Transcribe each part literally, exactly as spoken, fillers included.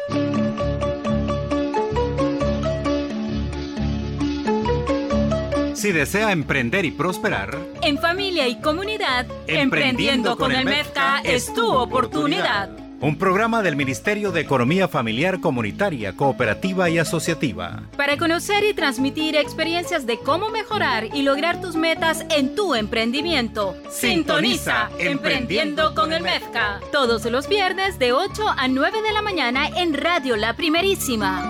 Si desea emprender y prosperar, en familia y comunidad, Emprendiendo, Emprendiendo con, con el MEFCA es tu oportunidad. Un programa del Ministerio de Economía Familiar, Comunitaria, Cooperativa y Asociativa. Para conocer y transmitir experiencias de cómo mejorar y lograr tus metas en tu emprendimiento. Sintoniza Emprendiendo con el MEFCA. Todos los viernes de ocho a nueve de la mañana en Radio La Primerísima.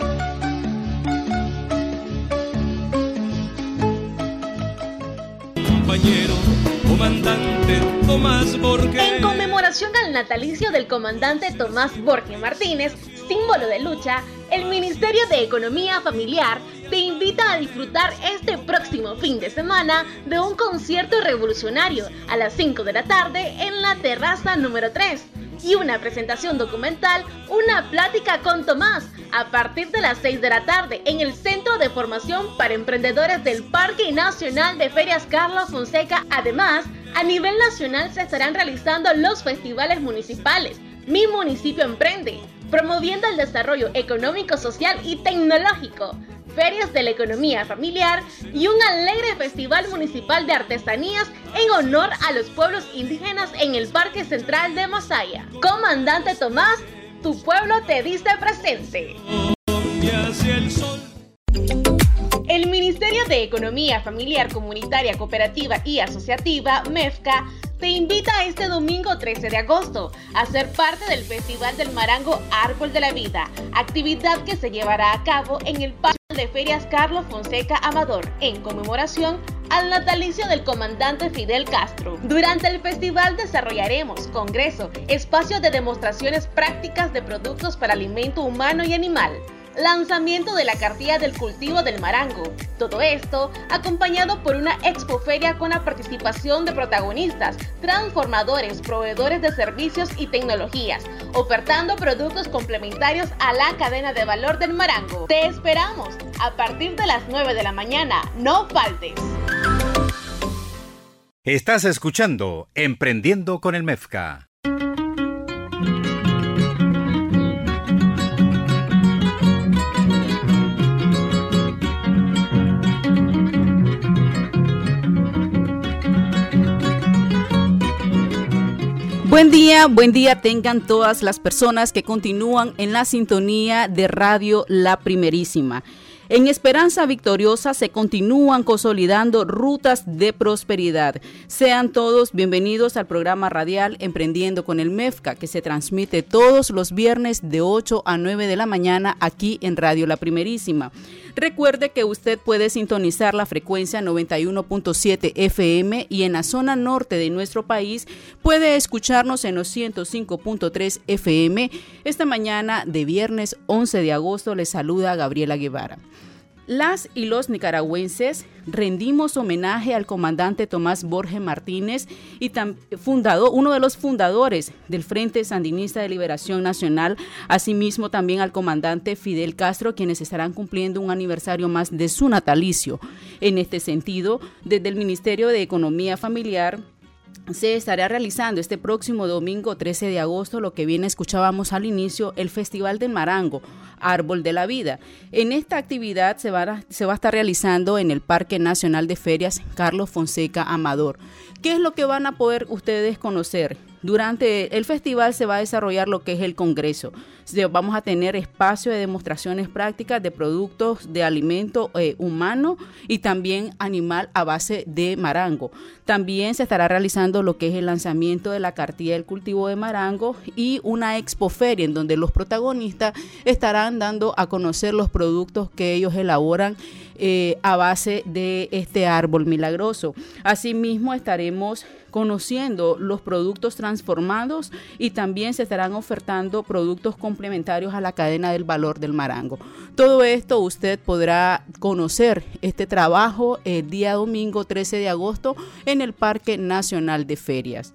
Compañero, comandante Tomás Borges. En conmemoración al natalicio del comandante Tomás Borges Martínez, símbolo de lucha, el Ministerio de Economía Familiar te invita a disfrutar este próximo fin de semana de un concierto revolucionario a las cinco de la tarde en la terraza número tres. Y una presentación documental, Una plática con Tomás, a partir de las seis de la tarde en el Centro de Formación para Emprendedores del Parque Nacional de Ferias Carlos Fonseca. Además, a nivel nacional se estarán realizando los festivales municipales Mi Municipio Emprende, promoviendo el desarrollo económico, social y tecnológico, ferias de la economía familiar y un alegre festival municipal de artesanías en honor a los pueblos indígenas en el Parque Central de Masaya. Comandante Tomás, tu pueblo te dice presente. El Ministerio de Economía Familiar, Comunitaria, Cooperativa y Asociativa, MEFCA, te invita este domingo trece de agosto a ser parte del Festival del Marango Árbol de la Vida, actividad que se llevará a cabo en el Parque de Ferias Carlos Fonseca Amador, en conmemoración al natalicio del comandante Fidel Castro. Durante el festival desarrollaremos congreso, espacio de demostraciones prácticas de productos para alimento humano y animal, lanzamiento de la cartilla del cultivo del marango. Todo esto acompañado por una expoferia con la participación de protagonistas, transformadores, proveedores de servicios y tecnologías, ofertando productos complementarios a la cadena de valor del marango. Te esperamos a partir de las nueve de la mañana. No faltes. Estás escuchando Emprendiendo con el MEFCA. Buen día, buen día tengan todas las personas que continúan en la sintonía de Radio La Primerísima. En Esperanza Victoriosa se continúan consolidando rutas de prosperidad. Sean todos bienvenidos al programa radial Emprendiendo con el MEFCA, que se transmite todos los viernes de ocho a nueve de la mañana aquí en Radio La Primerísima. Recuerde que usted puede sintonizar la frecuencia noventa y uno punto siete F M y en la zona norte de nuestro país puede escucharnos en los ciento cinco punto tres F M. Esta mañana de viernes once de agosto les saluda Gabriela Guevara. Las y los nicaragüenses rendimos homenaje al comandante Tomás Borges Martínez y tam, fundador, uno de los fundadores del Frente Sandinista de Liberación Nacional, asimismo también al comandante Fidel Castro, quienes estarán cumpliendo un aniversario más de su natalicio. En este sentido, desde el Ministerio de Economía Familiar se estará realizando este próximo domingo trece de agosto lo que bien escuchábamos al inicio, el Festival del Marango, Árbol de la Vida. En esta actividad se va a, se va a estar realizando en el Parque Nacional de Ferias Carlos Fonseca Amador. ¿Qué es lo que van a poder ustedes conocer? Durante el festival se va a desarrollar lo que es el congreso. Vamos a tener espacio de demostraciones prácticas de productos de alimento eh, humano y también animal a base de marango. También se estará realizando lo que es el lanzamiento de la cartilla del cultivo de marango y una expoferia en donde los protagonistas estarán dando a conocer los productos que ellos elaboran eh, a base de este árbol milagroso. Asimismo estaremos conociendo los productos transformados y también se estarán ofertando productos complementarios a la cadena del valor del marango. Todo esto usted podrá conocer este trabajo el día domingo trece de agosto en el Parque Nacional de Ferias.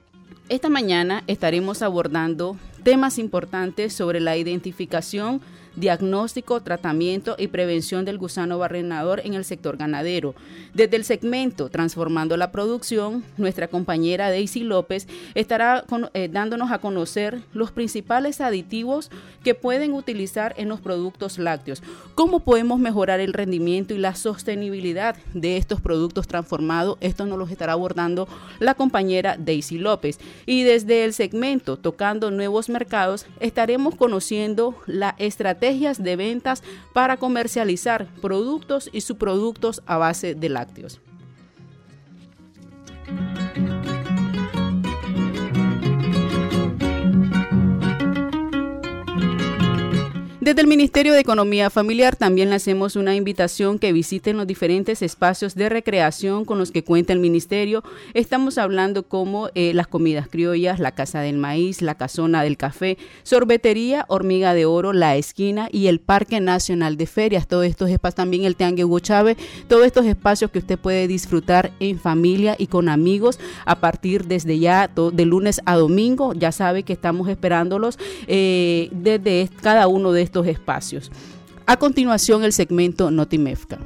Esta mañana estaremos abordando temas importantes sobre la identificación diagnóstico, tratamiento y prevención del gusano barrenador en el sector ganadero. Desde el segmento Transformando la Producción, nuestra compañera Daisy López estará con, eh, dándonos a conocer los principales aditivos que pueden utilizar en los productos lácteos, cómo podemos mejorar el rendimiento y la sostenibilidad de estos productos transformados. Esto nos lo estará abordando la compañera Daisy López. Y desde el segmento Tocando Nuevos Mercados estaremos conociendo las estrategias de ventas para comercializar productos y subproductos a base de lácteos. Desde el Ministerio de Economía Familiar también le hacemos una invitación que visiten los diferentes espacios de recreación con los que cuenta el Ministerio. Estamos hablando como eh, las comidas criollas, la Casa del Maíz, la Casona del Café, Sorbetería, Hormiga de Oro, La Esquina y el Parque Nacional de Ferias. Todos estos espacios, también el Tiangue Hugo Chávez, todos estos espacios que usted puede disfrutar en familia y con amigos a partir desde ya todo, de lunes a domingo. Ya sabe que estamos esperándolos eh, desde cada uno de estos espacios. A continuación, el segmento Notimefca.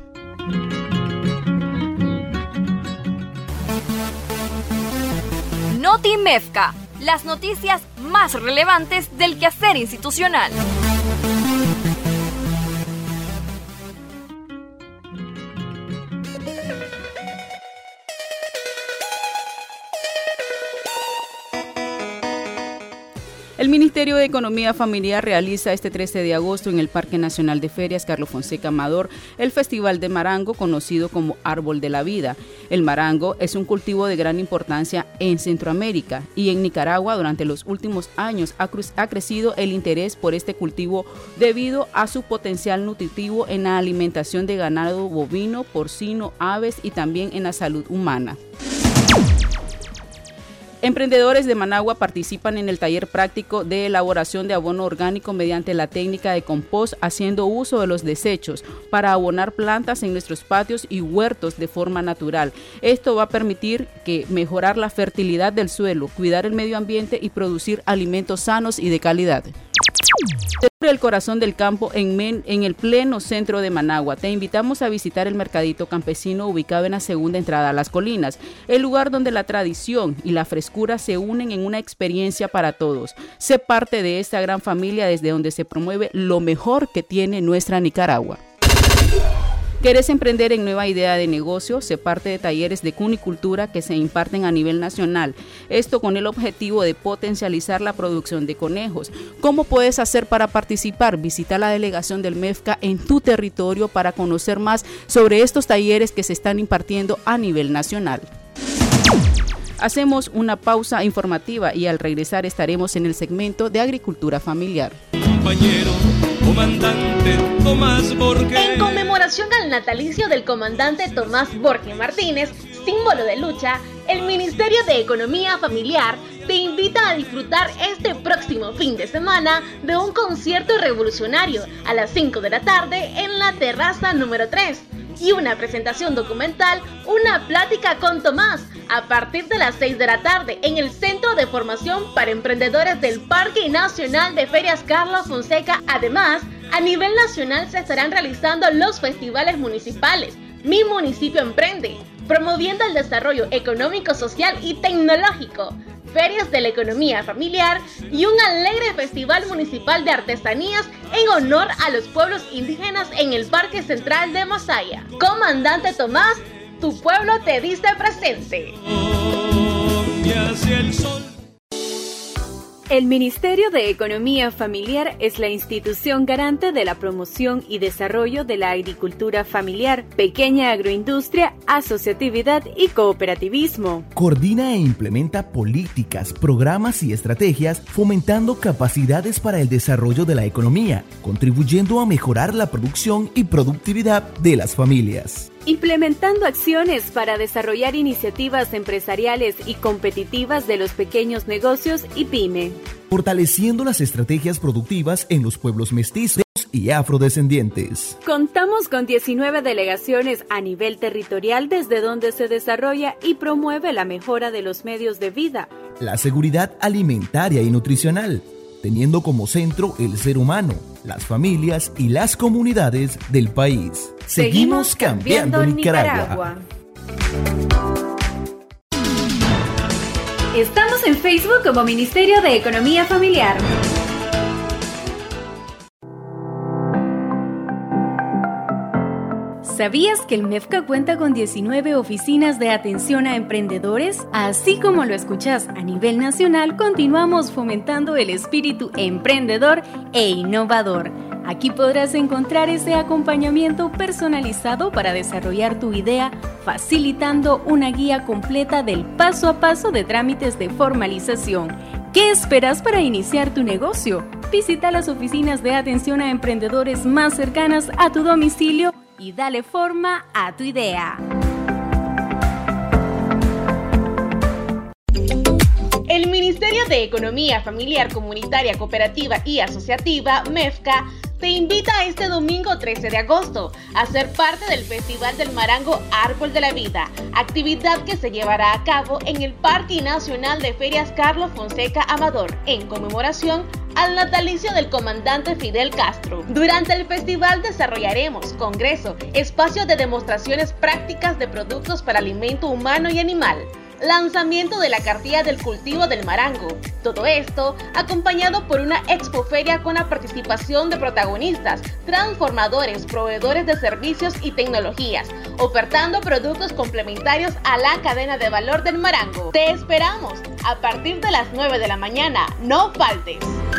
Notimefca, las noticias más relevantes del quehacer institucional. El Ministerio de Economía Familiar realiza este trece de agosto en el Parque Nacional de Ferias Carlos Fonseca Amador el Festival de Marango, conocido como Árbol de la Vida. El marango es un cultivo de gran importancia en Centroamérica y en Nicaragua. Durante los últimos años ha, cre- ha crecido el interés por este cultivo debido a su potencial nutritivo en la alimentación de ganado bovino, porcino, aves y también en la salud humana. Emprendedores de Managua participan en el taller práctico de elaboración de abono orgánico mediante la técnica de compost, haciendo uso de los desechos para abonar plantas en nuestros patios y huertos de forma natural. Esto va a permitir que mejorar la fertilidad del suelo, cuidar el medio ambiente y producir alimentos sanos y de calidad. El corazón del campo en, men, en el pleno centro de Managua. Te invitamos a visitar el mercadito campesino ubicado en la segunda entrada a Las Colinas, el lugar donde la tradición y la frescura se unen en una experiencia para todos. Sé parte de esta gran familia desde donde se promueve lo mejor que tiene nuestra Nicaragua. ¿Quieres emprender en nueva idea de negocio? Sé parte de talleres de cunicultura que se imparten a nivel nacional. Esto con el objetivo de potencializar la producción de conejos. ¿Cómo puedes hacer para participar? Visita la delegación del MEFCA en tu territorio para conocer más sobre estos talleres que se están impartiendo a nivel nacional. Hacemos una pausa informativa y al regresar estaremos en el segmento de Agricultura Familiar. Compañero, comandante Tomás Borges. En conmemoración al natalicio del comandante Tomás Borges Martínez, símbolo de lucha, el Ministerio de Economía Familiar te invita a disfrutar este próximo fin de semana de un concierto revolucionario a las cinco de la tarde en la terraza número tres y una presentación documental, una plática con Tomás, a partir de las seis de la tarde en el Centro de Formación para Emprendedores del Parque Nacional de Ferias Carlos Fonseca. Además, a nivel nacional se estarán realizando los festivales municipales Mi Municipio Emprende, promoviendo el desarrollo económico, social y tecnológico, ferias de la economía familiar y un alegre festival municipal de artesanías en honor a los pueblos indígenas en el Parque Central de Masaya. Comandante Tomás, tu pueblo te dice presente. Hacia el sol. El Ministerio de Economía Familiar es la institución garante de la promoción y desarrollo de la agricultura familiar, pequeña agroindustria, asociatividad y cooperativismo. Coordina e implementa políticas, programas y estrategias fomentando capacidades para el desarrollo de la economía, contribuyendo a mejorar la producción y productividad de las familias. Implementando acciones para desarrollar iniciativas empresariales y competitivas de los pequeños negocios y pyme. Fortaleciendo las estrategias productivas en los pueblos mestizos y afrodescendientes. Contamos con diecinueve delegaciones a nivel territorial desde donde se desarrolla y promueve la mejora de los medios de vida, la seguridad alimentaria y nutricional, teniendo como centro el ser humano, las familias y las comunidades del país. Seguimos cambiando Nicaragua. Estamos en Facebook como Ministerio de Economía Familiar. ¿Sabías que el MEFCA cuenta con diecinueve oficinas de atención a emprendedores? Así como lo escuchás, a nivel nacional continuamos fomentando el espíritu emprendedor e innovador. Aquí podrás encontrar ese acompañamiento personalizado para desarrollar tu idea, facilitando una guía completa del paso a paso de trámites de formalización. ¿Qué esperas para iniciar tu negocio? Visita las oficinas de atención a emprendedores más cercanas a tu domicilio y dale forma a tu idea. El Ministerio de Economía Familiar, Comunitaria, Cooperativa y Asociativa, MEFCA, te invita este domingo trece de agosto a ser parte del Festival del Marango Árbol de la Vida, actividad que se llevará a cabo en el Parque Nacional de Ferias Carlos Fonseca Amador, en conmemoración al natalicio del comandante Fidel Castro. Durante el festival desarrollaremos congreso, espacios de demostraciones prácticas de productos para alimento humano y animal, lanzamiento de la cartilla del cultivo del marango. Todo esto acompañado por una expoferia con la participación de protagonistas, transformadores, proveedores de servicios y tecnologías, ofertando productos complementarios a la cadena de valor del marango. Te esperamos a partir de las nueve de la mañana. No faltes.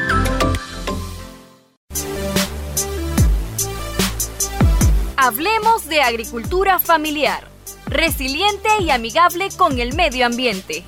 Hablemos de agricultura familiar, resiliente y amigable con el medio ambiente.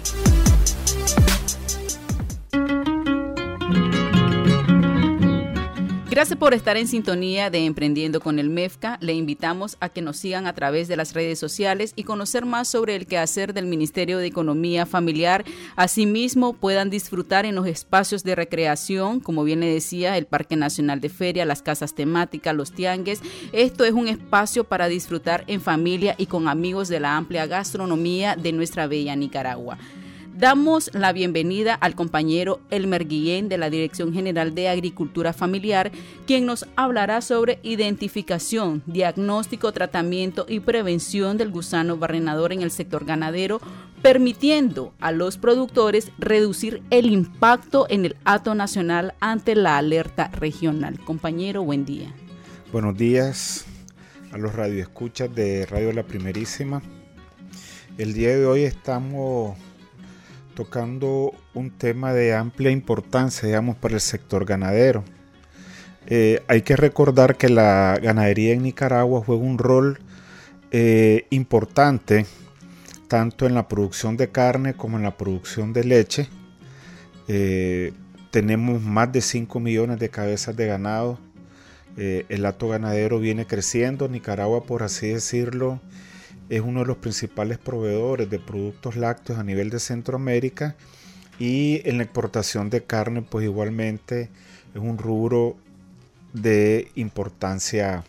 Gracias por estar en sintonía de Emprendiendo con el MEFCA. Le invitamos a que nos sigan a través de las redes sociales y conocer más sobre el quehacer del Ministerio de Economía Familiar. Asimismo, puedan disfrutar en los espacios de recreación, como bien le decía, el Parque Nacional de Feria, las casas temáticas, los tianguis. Esto es un espacio para disfrutar en familia y con amigos de la amplia gastronomía de nuestra bella Nicaragua. Damos la bienvenida al compañero Elmer Guillén de la Dirección General de Agricultura Familiar, quien nos hablará sobre identificación, diagnóstico, tratamiento y prevención del gusano barrenador en el sector ganadero, permitiendo a los productores reducir el impacto en el hato nacional ante la alerta regional. Compañero, buen día. Buenos días a los radioescuchas de Radio La Primerísima. El día de hoy estamos tocando un tema de amplia importancia, digamos, para el sector ganadero. Eh, hay que recordar que la ganadería en Nicaragua juega un rol eh, importante tanto en la producción de carne como en la producción de leche. Eh, tenemos más de cinco millones de cabezas de ganado. Eh, el hato ganadero viene creciendo. Nicaragua, por así decirlo, es uno de los principales proveedores de productos lácteos a nivel de Centroamérica, y en la exportación de carne pues igualmente es un rubro de importancia.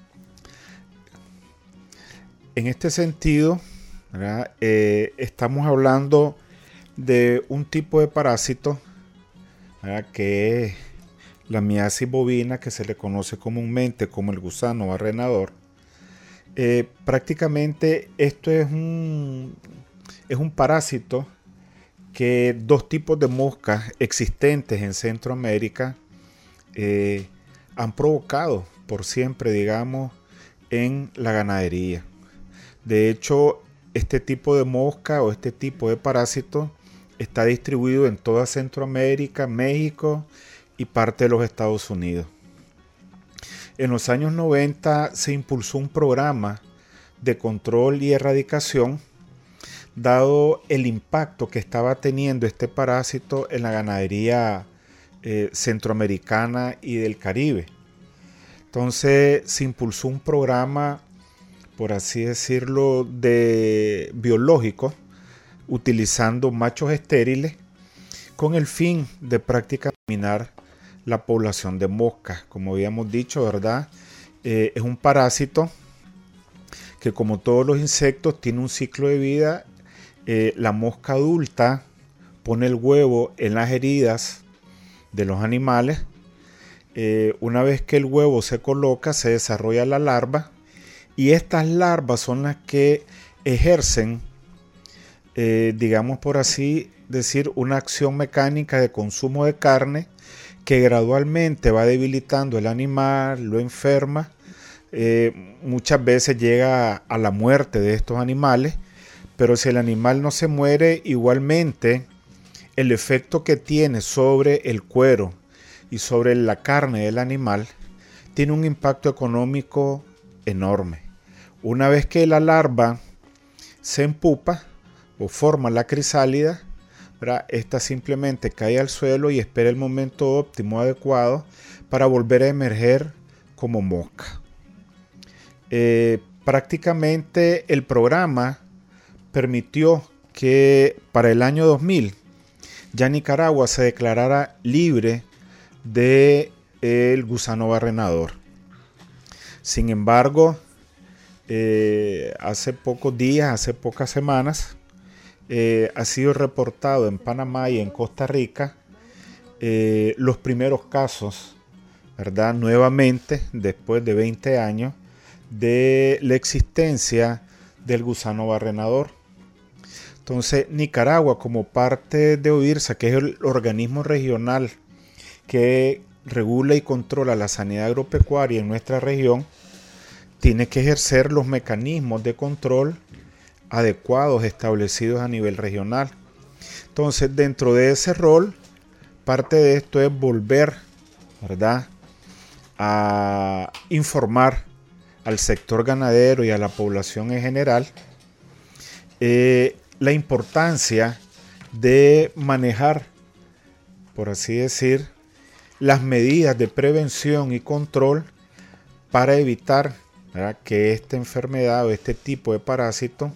En este sentido, eh, estamos hablando de un tipo de parásito, ¿verdad?, que es la miasis bovina, que se le conoce comúnmente como el gusano barrenador. Eh, prácticamente esto es un, es un parásito que dos tipos de moscas existentes en Centroamérica eh, han provocado por siempre, digamos, en la ganadería. De hecho, este tipo de mosca o este tipo de parásito está distribuido en toda Centroamérica, México y parte de los Estados Unidos. En los años noventa se impulsó un programa de control y erradicación, dado el impacto que estaba teniendo este parásito en la ganadería eh, centroamericana y del Caribe. Entonces se impulsó un programa, por así decirlo, de biológico, utilizando machos estériles con el fin de prácticamente eliminar la población de moscas. Como habíamos dicho, ¿verdad? Eh, es un parásito que, como todos los insectos, tiene un ciclo de vida. Eh, la mosca adulta pone el huevo en las heridas de los animales. Eh, una vez que el huevo se coloca, se desarrolla la larva, y estas larvas son las que ejercen, eh, digamos por así decir, una acción mecánica de consumo de carne que gradualmente va debilitando el animal, lo enferma, eh, muchas veces llega a la muerte de estos animales, pero si el animal no se muere, igualmente el efecto que tiene sobre el cuero y sobre la carne del animal tiene un impacto económico enorme. Una vez que la larva se empupa o forma la crisálida, ¿verdad?, esta simplemente cae al suelo y espera el momento óptimo adecuado para volver a emerger como mosca. Eh, prácticamente el programa permitió que para el año dos mil ya Nicaragua se declarara libre del gusano barrenador. Sin embargo, eh, hace pocos días, hace pocas semanas, eh, ha sido reportado en Panamá y en Costa Rica eh, los primeros casos, ¿verdad?, nuevamente, después de veinte años, de la existencia del gusano barrenador. Entonces, Nicaragua, como parte de OIRSA, que es el organismo regional que regula y controla la sanidad agropecuaria en nuestra región, tiene que ejercer los mecanismos de control adecuados establecidos a nivel regional. Entonces, dentro de ese rol, parte de esto es volver, ¿verdad?, a informar al sector ganadero y a la población en general eh, la importancia de manejar, por así decir, las medidas de prevención y control para evitar, ¿verdad?, que esta enfermedad o este tipo de parásito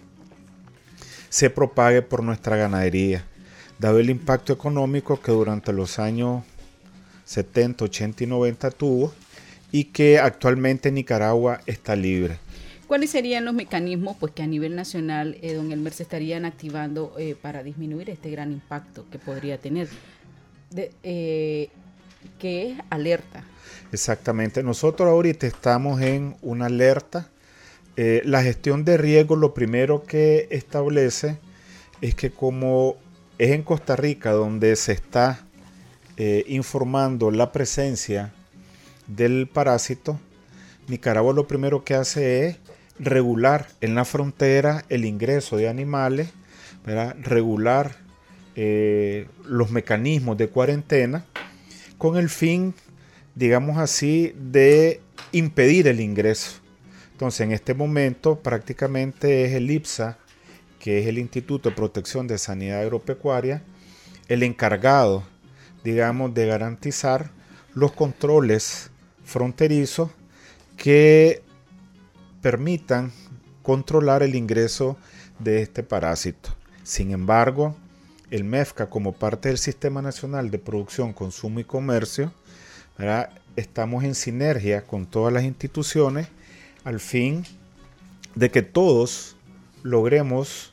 se propague por nuestra ganadería, dado el impacto económico que durante los años setenta, ochenta y noventa tuvo, y que actualmente Nicaragua está libre. ¿Cuáles serían los mecanismos pues, que a nivel nacional, eh, don Elmer, se estarían activando eh, para disminuir este gran impacto que podría tener? De, eh, que es alerta. Exactamente. Nosotros ahorita estamos en una alerta. Eh, la gestión de riesgo, lo primero que establece es que como es en Costa Rica donde se está eh, informando la presencia del parásito, Nicaragua lo primero que hace es regular en la frontera el ingreso de animales, ¿verdad?, regular eh, los mecanismos de cuarentena con el fin, digamos así, de impedir el ingreso. Entonces, en este momento prácticamente es el IPSA, que es el Instituto de Protección de Sanidad Agropecuaria, el encargado, digamos, de garantizar los controles fronterizos que permitan controlar el ingreso de este parásito. Sin embargo, el MEFCA, como parte del Sistema Nacional de Producción, Consumo y Comercio, ¿verdad?, estamos en sinergia con todas las instituciones al fin de que todos logremos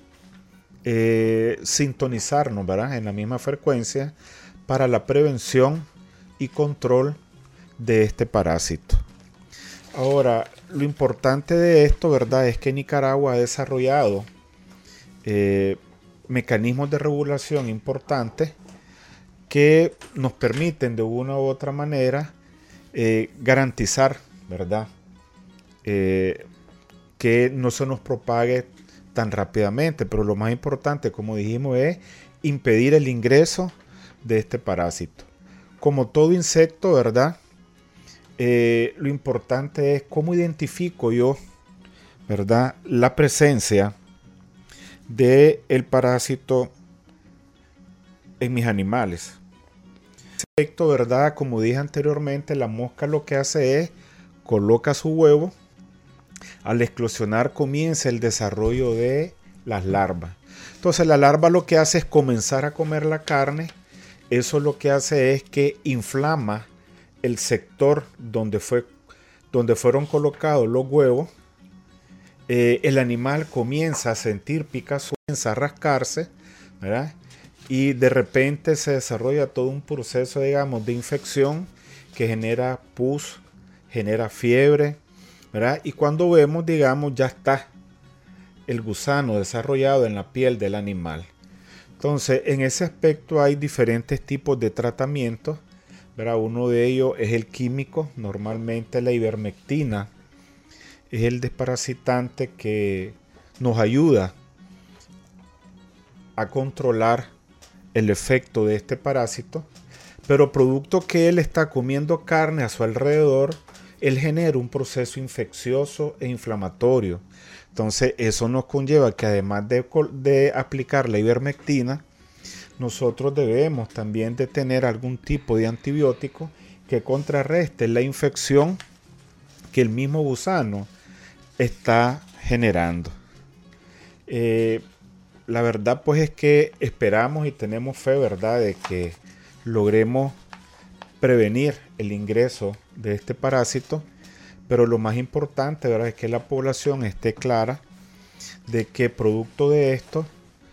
eh, sintonizarnos, ¿verdad?, en la misma frecuencia para la prevención y control de este parásito. Ahora, lo importante de esto, ¿verdad?, es que Nicaragua ha desarrollado eh, mecanismos de regulación importantes que nos permiten de una u otra manera eh, garantizar, ¿verdad?, eh, que no se nos propague tan rápidamente, pero lo más importante, como dijimos, es impedir el ingreso de este parásito. Como todo insecto, ¿verdad?, Eh, lo importante es cómo identifico yo, ¿verdad?, la presencia del parásito en mis animales. Ese efecto, ¿verdad?, como dije anteriormente, la mosca lo que hace es coloca su huevo. Al eclosionar comienza el desarrollo de las larvas. Entonces la larva lo que hace es comenzar a comer la carne. Eso lo que hace es que inflama el sector donde, fue, donde fueron colocados los huevos. Eh, el animal comienza a sentir picazón, comienza a rascarse, ¿verdad?, y de repente se desarrolla todo un proceso, digamos, de infección que genera pus, genera fiebre, ¿verdad? Y cuando vemos, digamos, ya está el gusano desarrollado en la piel del animal. Entonces, en ese aspecto hay diferentes tipos de tratamientos, ¿verdad? Uno de ellos es el químico, normalmente la ivermectina es el desparasitante que nos ayuda a controlar el efecto de este parásito, pero producto que él está comiendo carne a su alrededor, él genera un proceso infeccioso e inflamatorio. Entonces eso nos conlleva que además de, de aplicar la ivermectina, nosotros debemos también de tener algún tipo de antibiótico que contrarreste la infección que el mismo gusano está generando. Eh, la verdad pues es que esperamos y tenemos fe, ¿verdad?, de que logremos prevenir el ingreso de este parásito, pero lo más importante, ¿verdad?, es que la población esté clara de que producto de esto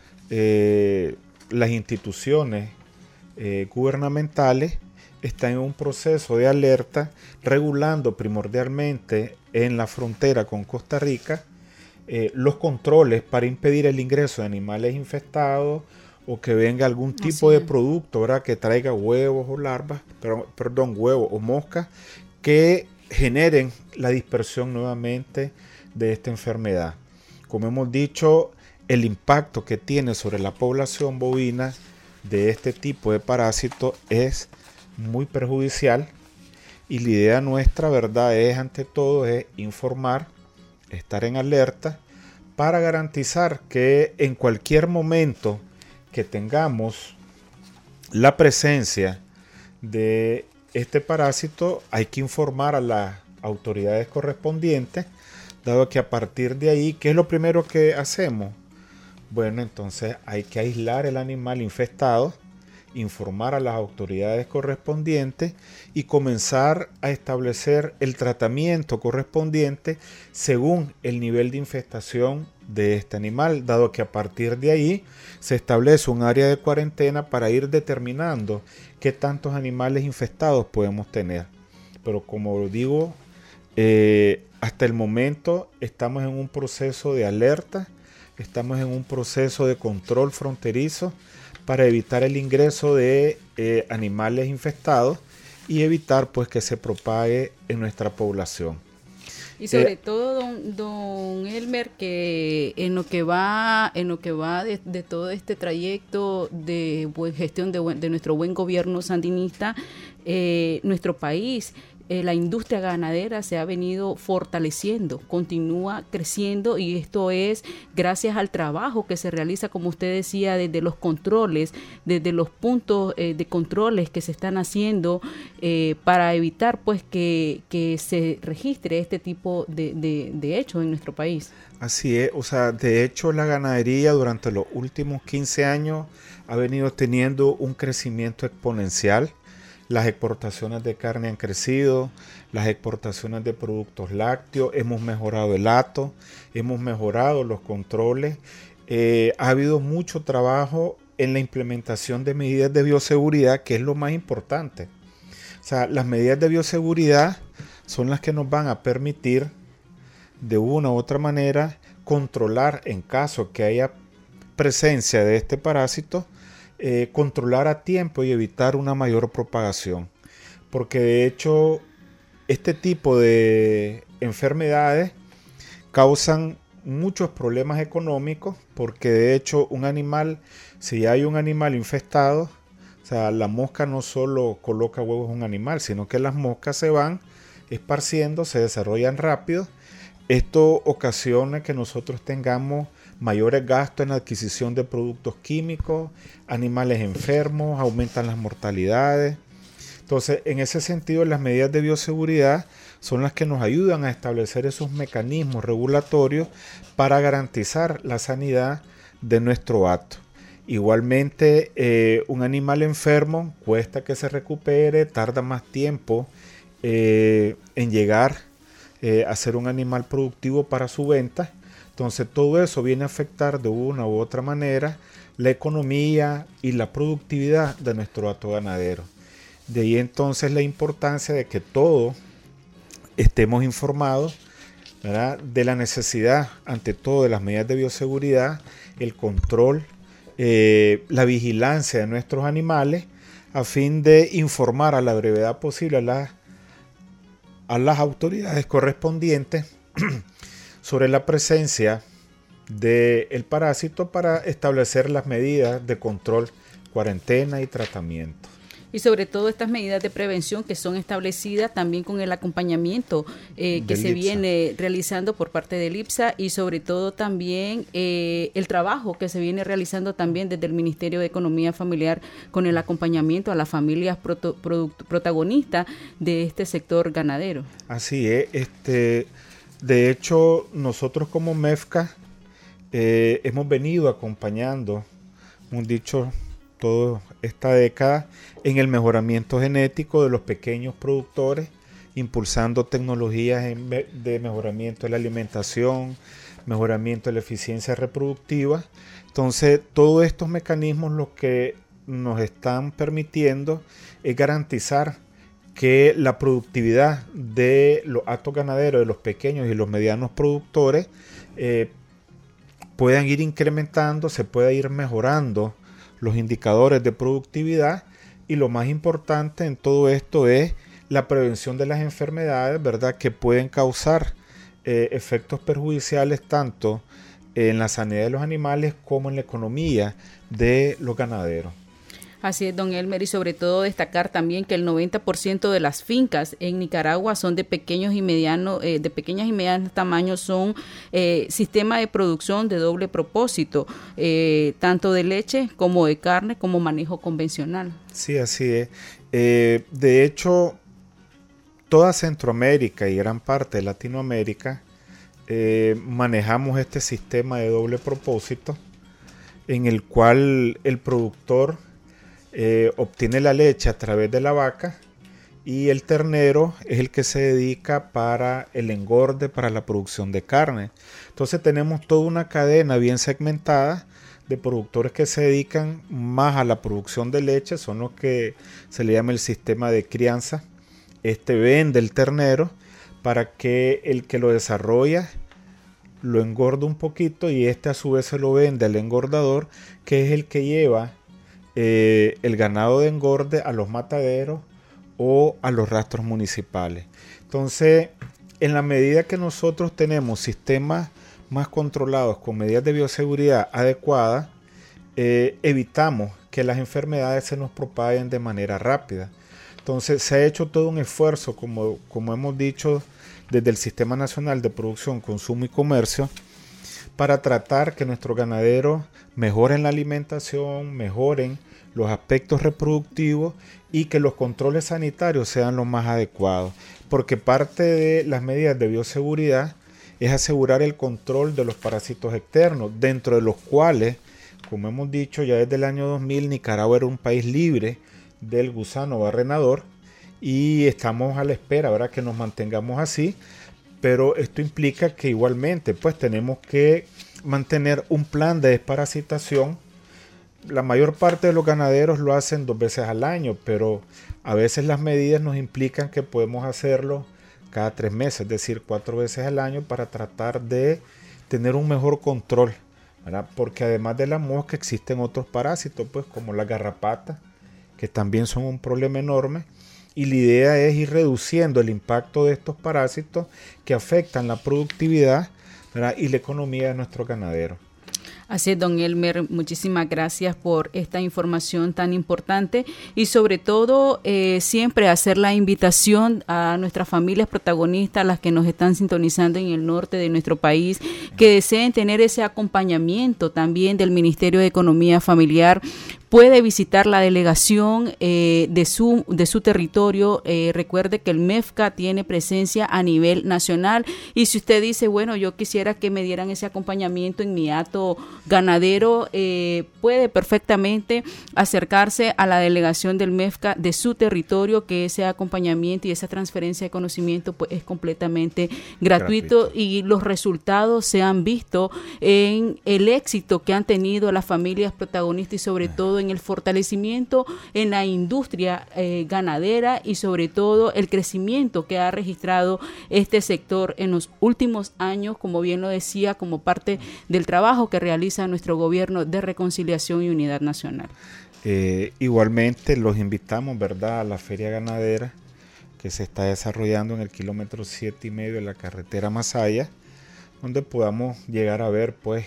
eh, las instituciones eh, gubernamentales están en un proceso de alerta, regulando primordialmente en la frontera con Costa Rica eh, los controles para impedir el ingreso de animales infectados o que venga algún tipo de producto, ¿verdad?, que traiga huevos o larvas, pero, perdón, huevos o moscas que generen la dispersión nuevamente de esta enfermedad. Como hemos dicho, el impacto que tiene sobre la población bovina de este tipo de parásito es muy perjudicial y la idea nuestra, ¿verdad?, es ante todo es informar, estar en alerta para garantizar que en cualquier momento que tengamos la presencia de este parásito hay que informar a las autoridades correspondientes, dado que a partir de ahí, ¿qué es lo primero que hacemos? Bueno, entonces hay que aislar el animal infestado, informar a las autoridades correspondientes y comenzar a establecer el tratamiento correspondiente según el nivel de infestación de este animal, dado que a partir de ahí se establece un área de cuarentena para ir determinando qué tantos animales infestados podemos tener. Pero como digo, eh, hasta el momento estamos en un proceso de alerta, estamos en un proceso de control fronterizo para evitar el ingreso de eh, animales infestados y evitar pues que se propague en nuestra población. Y sobre eh, todo, don, don Elmer, que en lo que va, en lo que va de, de todo este trayecto de buen gestión de, buen, de nuestro buen gobierno sandinista, eh, nuestro país, eh, la industria ganadera se ha venido fortaleciendo, continúa creciendo, y esto es gracias al trabajo que se realiza, como usted decía, desde los controles, desde los puntos eh, de controles que se están haciendo eh, para evitar pues que, que se registre este tipo de, de, de hechos en nuestro país. Así es, o sea, de hecho la ganadería durante los últimos quince años ha venido teniendo un crecimiento exponencial. Las exportaciones de carne han crecido, las exportaciones de productos lácteos, hemos mejorado el hato, hemos mejorado los controles. Eh, ha habido mucho trabajo en la implementación de medidas de bioseguridad, que es lo más importante. O sea, las medidas de bioseguridad son las que nos van a permitir de una u otra manera controlar, en caso que haya presencia de este parásito, Eh, controlar a tiempo y evitar una mayor propagación, porque de hecho este tipo de enfermedades causan muchos problemas económicos, porque de hecho un animal, si hay un animal infestado, o sea, la mosca no solo coloca huevos en un animal, sino que las moscas se van esparciendo, se desarrollan rápido. Esto ocasiona que nosotros tengamos mayores gastos en la adquisición de productos químicos, animales enfermos, aumentan las mortalidades. Entonces, en ese sentido, las medidas de bioseguridad son las que nos ayudan a establecer esos mecanismos regulatorios para garantizar la sanidad de nuestro hato. Igualmente, eh, un animal enfermo cuesta que se recupere, tarda más tiempo eh, en llegar eh, a ser un animal productivo para su venta. Entonces todo eso viene a afectar de una u otra manera la economía y la productividad de nuestro hato ganadero. De ahí entonces la importancia de que todos estemos informados, ¿verdad?, de la necesidad, ante todo, de las medidas de bioseguridad, el control, eh, la vigilancia de nuestros animales, a fin de informar a la brevedad posible a, la, a las autoridades correspondientes sobre la presencia del parásito para establecer las medidas de control, cuarentena y tratamiento. Y sobre todo estas medidas de prevención que son establecidas también con el acompañamiento eh, que se viene realizando por parte del IPSA, y sobre todo también eh, el trabajo que se viene realizando también desde el Ministerio de Economía Familiar con el acompañamiento a las familias proto, product, protagonistas de este sector ganadero. Así es. Este, de hecho, nosotros como MEFCA eh, hemos venido acompañando, un dicho, toda esta década en el mejoramiento genético de los pequeños productores, impulsando tecnologías en me- de mejoramiento de la alimentación, mejoramiento de la eficiencia reproductiva. Entonces, todos estos mecanismos lo que nos están permitiendo es garantizar que la productividad de los hatos ganaderos, de los pequeños y los medianos productores, eh, puedan ir incrementando, se pueda ir mejorando los indicadores de productividad, y lo más importante en todo esto es la prevención de las enfermedades, ¿verdad?, que pueden causar eh, efectos perjudiciales tanto en la sanidad de los animales como en la economía de los ganaderos. Así es, don Elmer, y sobre todo destacar también que el noventa por ciento de las fincas en Nicaragua son de pequeños y medianos, eh, de pequeñas y medianos tamaños, son eh, sistemas de producción de doble propósito, eh, tanto de leche como de carne, como manejo convencional. Sí, así es. Eh, de hecho, toda Centroamérica y gran parte de Latinoamérica eh, manejamos este sistema de doble propósito, en el cual el productor Eh, obtiene la leche a través de la vaca, y el ternero es el que se dedica para el engorde, para la producción de carne. Entonces tenemos toda una cadena bien segmentada de productores que se dedican más a la producción de leche, son los que se le llama el sistema de crianza. Este vende el ternero para que el que lo desarrolla lo engorde un poquito, y este a su vez se lo vende al engordador, que es el que lleva Eh, el ganado de engorde a los mataderos o a los rastros municipales. Entonces, en la medida que nosotros tenemos sistemas más controlados con medidas de bioseguridad adecuadas, eh, evitamos que las enfermedades se nos propaguen de manera rápida. Entonces, se ha hecho todo un esfuerzo, como, como hemos dicho, desde el Sistema Nacional de Producción, Consumo y Comercio, para tratar que nuestros ganaderos mejoren la alimentación, mejoren los aspectos reproductivos, y que los controles sanitarios sean los más adecuados. Porque parte de las medidas de bioseguridad es asegurar el control de los parásitos externos, dentro de los cuales, como hemos dicho, ya desde el año dos mil Nicaragua era un país libre del gusano barrenador, y estamos a la espera, ¿verdad?, que nos mantengamos así. Pero esto implica que igualmente pues tenemos que mantener un plan de desparasitación. La mayor parte de los ganaderos lo hacen dos veces al año, pero a veces las medidas nos implican que podemos hacerlo cada tres meses, es decir, cuatro veces al año, para tratar de tener un mejor control, ¿verdad? Porque además de la mosca existen otros parásitos, pues como la garrapata, que también son un problema enorme. Y la idea es ir reduciendo el impacto de estos parásitos que afectan la productividad, ¿verdad?, y la economía de nuestros ganaderos. Así es, don Elmer, muchísimas gracias por esta información tan importante, y sobre todo eh, siempre hacer la invitación a nuestras familias protagonistas, las que nos están sintonizando en el norte de nuestro país, que deseen tener ese acompañamiento también del Ministerio de Economía Familiar. Puede visitar la delegación eh, de su de su territorio. Eh, recuerde que el MEFCA tiene presencia a nivel nacional, y si usted dice, bueno, yo quisiera que me dieran ese acompañamiento en mi hato ganadero eh, puede perfectamente acercarse a la delegación del MEFCA de su territorio, que ese acompañamiento y esa transferencia de conocimiento pues es completamente gratuito, gratuito. Y los resultados se han visto en el éxito que han tenido las familias protagonistas y sobre todo en el fortalecimiento en la industria eh, ganadera y sobre todo el crecimiento que ha registrado este sector en los últimos años, como bien lo decía, como parte del trabajo que realiza nuestro gobierno de reconciliación y unidad nacional. Eh, igualmente los invitamos, ¿verdad?, a la feria ganadera que se está desarrollando en el kilómetro siete y medio de la carretera Masaya, donde podamos llegar a ver pues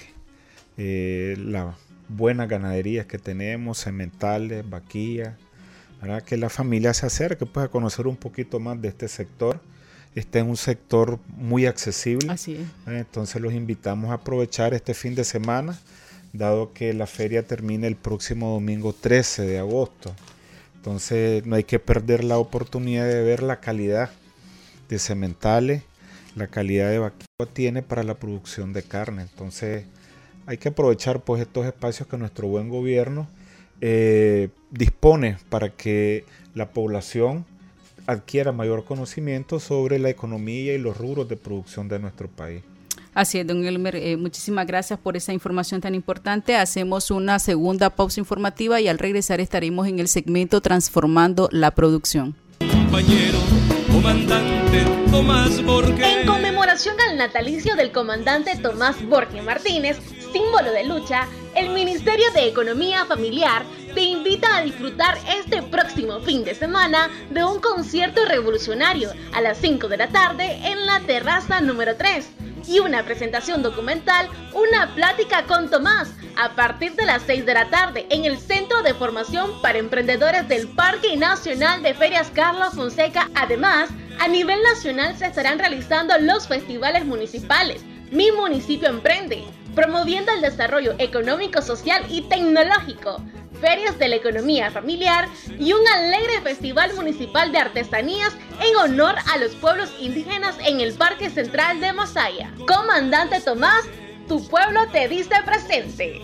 eh, las buenas ganaderías que tenemos, sementales, vaquillas, ¿verdad?, que la familia se acerque pues a conocer un poquito más de este sector. Este es un sector muy accesible. Así es. Entonces los invitamos a aprovechar este fin de semana, dado que la feria termina el próximo domingo trece de agosto. Entonces no hay que perder la oportunidad de ver la calidad de sementales, la calidad de vaquilla que tiene para la producción de carne. Entonces hay que aprovechar pues estos espacios que nuestro buen gobierno eh, dispone para que la población adquiera mayor conocimiento sobre la economía y los rubros de producción de nuestro país. Así es, don Elmer, eh, muchísimas gracias por esa información tan importante. Hacemos una segunda pausa informativa y al regresar estaremos en el segmento Transformando la Producción. Compañero, comandante Tomás Borges. En conmemoración al natalicio del comandante Tomás Borges Martínez, símbolo de lucha, el Ministerio de Economía Familiar te invita a disfrutar este próximo fin de semana de un concierto revolucionario a las cinco de la tarde en la terraza número tres y una presentación documental, una plática con Tomás a partir de las seis de la tarde en el Centro de Formación para Emprendedores del Parque Nacional de Ferias Carlos Fonseca. Además, a nivel nacional se estarán realizando los festivales municipales Mi Municipio Emprende, promoviendo el desarrollo económico, social y tecnológico, ferias de la economía familiar y un alegre festival municipal de artesanías en honor a los pueblos indígenas en el Parque Central de Masaya. Comandante Tomás, tu pueblo te dice presente.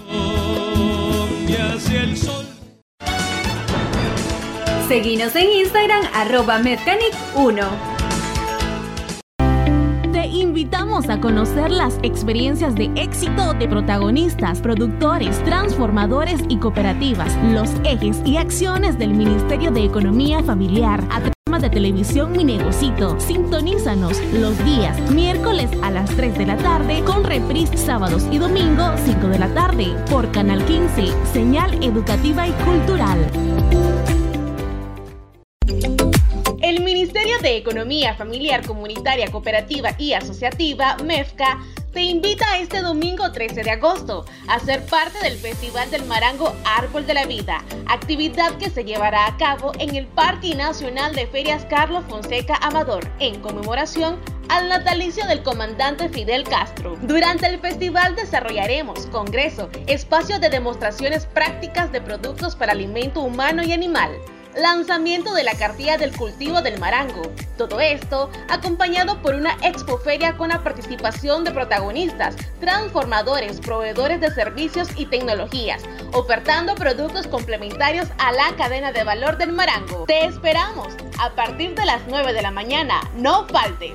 Seguinos en Instagram, arroba Medcanic uno. Te invitamos a conocer las experiencias de éxito de protagonistas, productores, transformadores y cooperativas, los ejes y acciones del Ministerio de Economía Familiar a través de televisión Mi Negocito. Sintonízanos los días miércoles a las tres de la tarde con reprise sábados y domingo cinco de la tarde por Canal quince, señal educativa y cultural. El Ministerio de Economía Familiar, Comunitaria, Cooperativa y Asociativa, MEFCA, te invita este domingo trece de agosto a ser parte del Festival del Marango Árbol de la Vida, actividad que se llevará a cabo en el Parque Nacional de Ferias Carlos Fonseca Amador, en conmemoración al natalicio del comandante Fidel Castro. Durante el festival desarrollaremos congreso, espacios de demostraciones prácticas de productos para alimento humano y animal, lanzamiento de la cartilla del cultivo del marango. Todo esto acompañado por una expoferia con la participación de protagonistas, transformadores, proveedores de servicios y tecnologías, ofertando productos complementarios a la cadena de valor del marango. Te esperamos a partir de las nueve de la mañana. No faltes.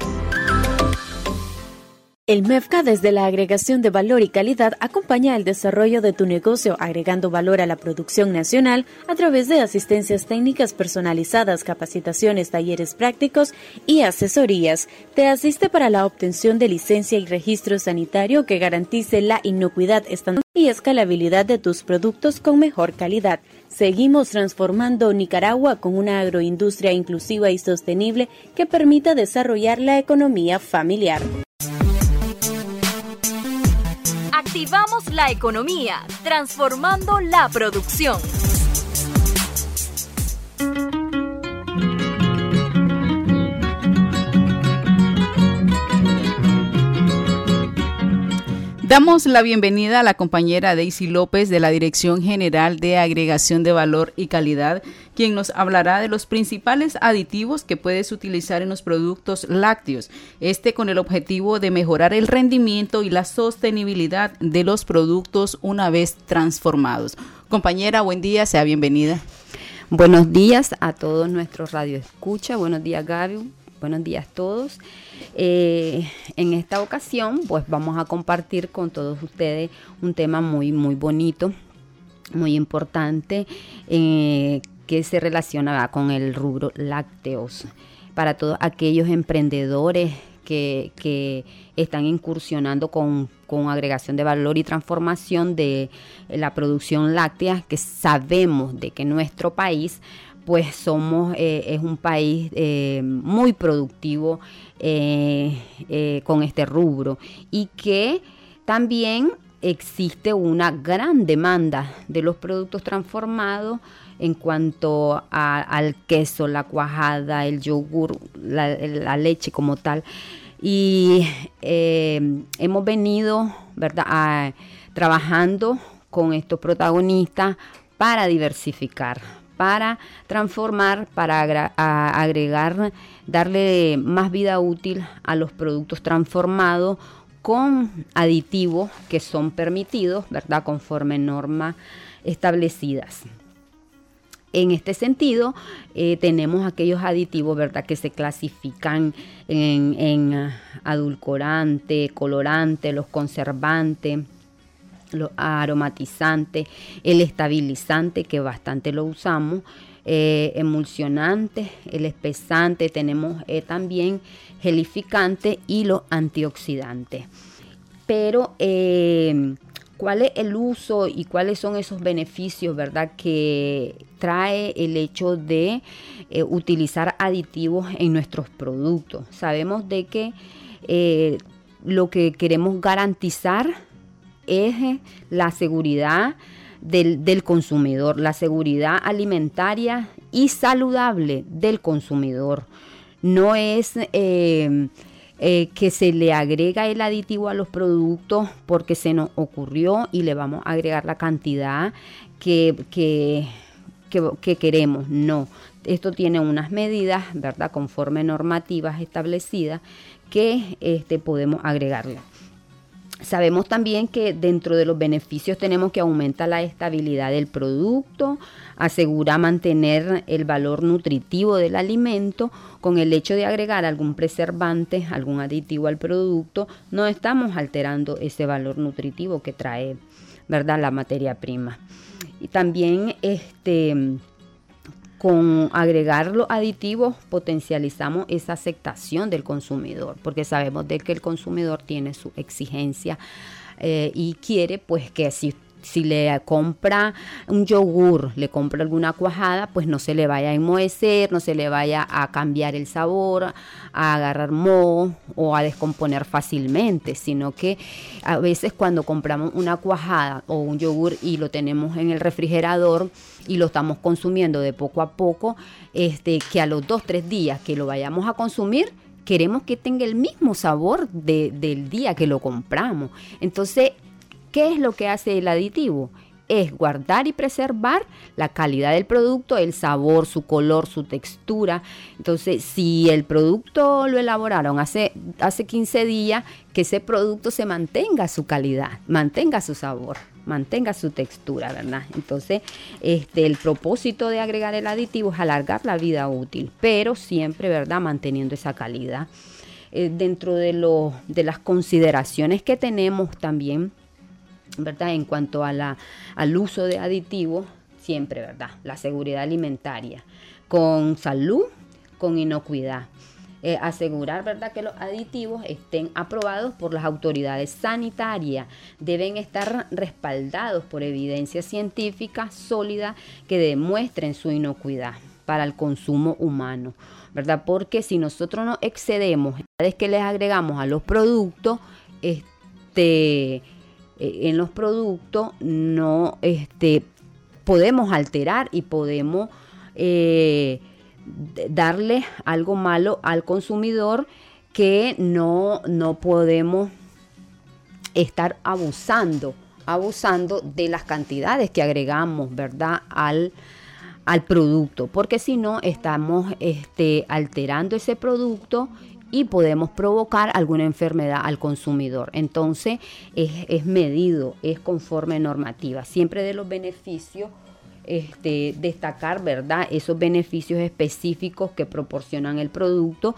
El MEFCA, desde la agregación de valor y calidad, acompaña el desarrollo de tu negocio, agregando valor a la producción nacional a través de asistencias técnicas personalizadas, capacitaciones, talleres prácticos y asesorías. Te asiste para la obtención de licencia y registro sanitario que garantice la inocuidad, estándar y escalabilidad de tus productos con mejor calidad. Seguimos transformando Nicaragua con una agroindustria inclusiva y sostenible que permita desarrollar la economía familiar. Activamos la economía, transformando la producción. Damos la bienvenida a la compañera Daisy López de la Dirección General de Agregación de Valor y Calidad, quien nos hablará de los principales aditivos que puedes utilizar en los productos lácteos, este con el objetivo de mejorar el rendimiento y la sostenibilidad de los productos una vez transformados. Compañera, buen día, sea bienvenida. Buenos días a todos nuestros radioescuchas, buenos días Gaby, buenos días a todos. Eh, en esta ocasión pues vamos a compartir con todos ustedes un tema muy muy bonito, muy importante, eh, que se relaciona con el rubro lácteos. Para todos aquellos emprendedores que, que están incursionando con, con agregación de valor y transformación de la producción láctea, que sabemos de que nuestro país pues somos, eh, es un país eh, muy productivo eh, eh, con este rubro, y que también existe una gran demanda de los productos transformados en cuanto a, al queso, la cuajada, el yogur, la, la leche como tal. Y eh, hemos venido, ¿verdad?, a, trabajando con estos protagonistas para diversificar, para transformar, para agra- a agregar, darle más vida útil a los productos transformados con aditivos que son permitidos, ¿verdad?, conforme normas establecidas. En este sentido, eh, tenemos aquellos aditivos, ¿verdad?, que se clasifican en, en adulcorante, colorante, los conservantes, los aromatizantes, el estabilizante, que bastante lo usamos, eh, emulsionante, el espesante, tenemos eh, también gelificante y los antioxidantes. Pero eh, ¿cuál es el uso y cuáles son esos beneficios, verdad, que trae el hecho de eh, utilizar aditivos en nuestros productos? Sabemos de que eh, lo que queremos garantizar es la seguridad del, del consumidor, la seguridad alimentaria y saludable del consumidor. No es eh, eh, que se le agrega el aditivo a los productos porque se nos ocurrió y le vamos a agregar la cantidad que, que, que, que queremos. No, esto tiene unas medidas, ¿verdad?, conforme normativas establecidas, que este, podemos agregarle. Sabemos también que dentro de los beneficios tenemos que aumentar la estabilidad del producto, asegura mantener el valor nutritivo del alimento. Con el hecho de agregar algún preservante, algún aditivo al producto, no estamos alterando ese valor nutritivo que trae, ¿verdad?, la materia prima. Y también este... con agregar los aditivos potencializamos esa aceptación del consumidor, porque sabemos de que el consumidor tiene su exigencia eh, y quiere pues que si, si le compra un yogur, le compra alguna cuajada, pues no se le vaya a enmohecer, no se le vaya a cambiar el sabor, a agarrar moho o a descomponer fácilmente, sino que a veces cuando compramos una cuajada o un yogur y lo tenemos en el refrigerador y lo estamos consumiendo de poco a poco, este, que a los dos, tres días que lo vayamos a consumir, queremos que tenga el mismo sabor de, del día que lo compramos. Entonces, ¿qué es lo que hace el aditivo? Es guardar y preservar la calidad del producto, el sabor, su color, su textura. Entonces, si el producto lo elaboraron hace, hace quince días, que ese producto se mantenga su calidad, mantenga su sabor, mantenga su textura, ¿verdad? Entonces, este, el propósito de agregar el aditivo es alargar la vida útil, pero siempre, ¿verdad?, manteniendo esa calidad. Eh, dentro de, lo, de las consideraciones que tenemos también, ¿verdad?, en cuanto a la, al uso de aditivos, siempre, ¿verdad?, la seguridad alimentaria, con salud, con inocuidad. Eh, asegurar, ¿verdad?, que los aditivos estén aprobados por las autoridades sanitarias, deben estar respaldados por evidencia científica sólida que demuestren su inocuidad para el consumo humano, ¿verdad? Porque si nosotros nos excedemos es que les agregamos a los productos, este, en los productos no este, podemos alterar y podemos eh, darle algo malo al consumidor que no, no podemos estar abusando, abusando de las cantidades que agregamos, ¿verdad?, al, al producto, porque si no estamos este, alterando ese producto y podemos provocar alguna enfermedad al consumidor. Entonces es, es medido, es conforme normativa, siempre de los beneficios. Este, destacar, ¿verdad?, esos beneficios específicos que proporcionan el producto,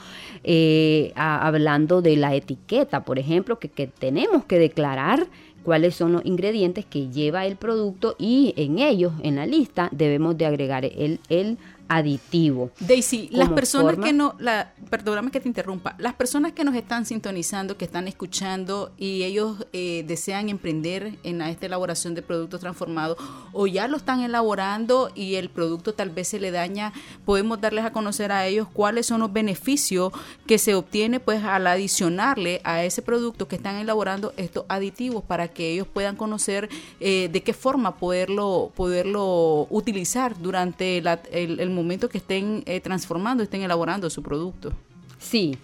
eh, a, hablando de la etiqueta, por ejemplo, que, que tenemos que declarar cuáles son los ingredientes que lleva el producto y en ellos, en la lista, debemos de agregar el, el aditivo. Daisy, las personas forma. que no, la, perdóname que te interrumpa, las personas que nos están sintonizando, que están escuchando y ellos eh, desean emprender en la, esta elaboración de productos transformados o ya lo están elaborando y el producto tal vez se le daña, podemos darles a conocer a ellos cuáles son los beneficios que se obtiene pues al adicionarle a ese producto que están elaborando estos aditivos para que ellos puedan conocer eh, de qué forma poderlo, poderlo utilizar durante la, el, el momento que estén eh, transformando, estén elaborando su producto. Sí,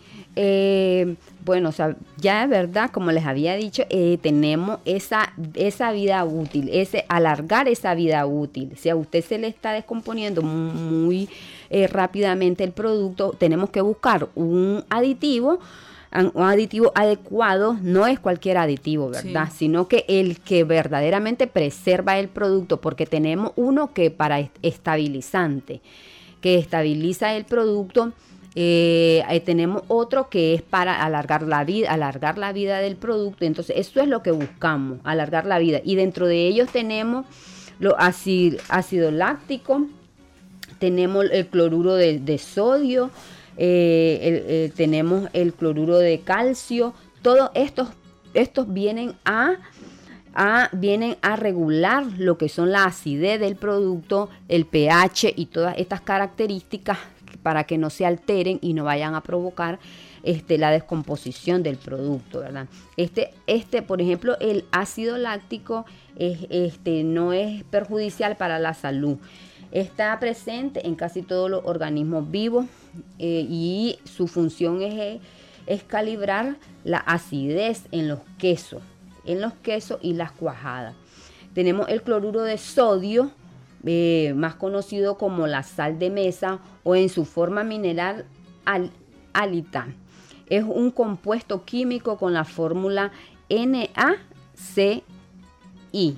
eh, bueno, o sea, ya es verdad, como les había dicho, eh, tenemos esa, esa vida útil, ese alargar esa vida útil. Si a usted se le está descomponiendo muy eh, rápidamente el producto, tenemos que buscar un aditivo, un aditivo adecuado. No es cualquier aditivo, ¿verdad? Sí. Sino que el que verdaderamente preserva el producto, porque tenemos uno que para estabilizante, que estabiliza el producto, eh, eh, tenemos otro que es para alargar la vida, alargar la vida del producto. Entonces, eso es lo que buscamos, alargar la vida. Y dentro de ellos tenemos los ácido, ácido láctico, tenemos el cloruro de, de sodio, Eh, el, eh, tenemos el cloruro de calcio. Todos estos, estos vienen a, a, vienen a regular lo que son la acidez del producto, el pH y todas estas características para que no se alteren y no vayan a provocar este, la descomposición del producto, ¿verdad? Este, este, por ejemplo, el ácido láctico es, este, no es perjudicial para la salud. Está presente en casi todos los organismos vivos eh, y su función es, es calibrar la acidez en los quesos, en los quesos y las cuajadas. Tenemos el cloruro de sodio, eh, más conocido como la sal de mesa o en su forma mineral al, halita. Es un compuesto químico con la fórmula N A C I.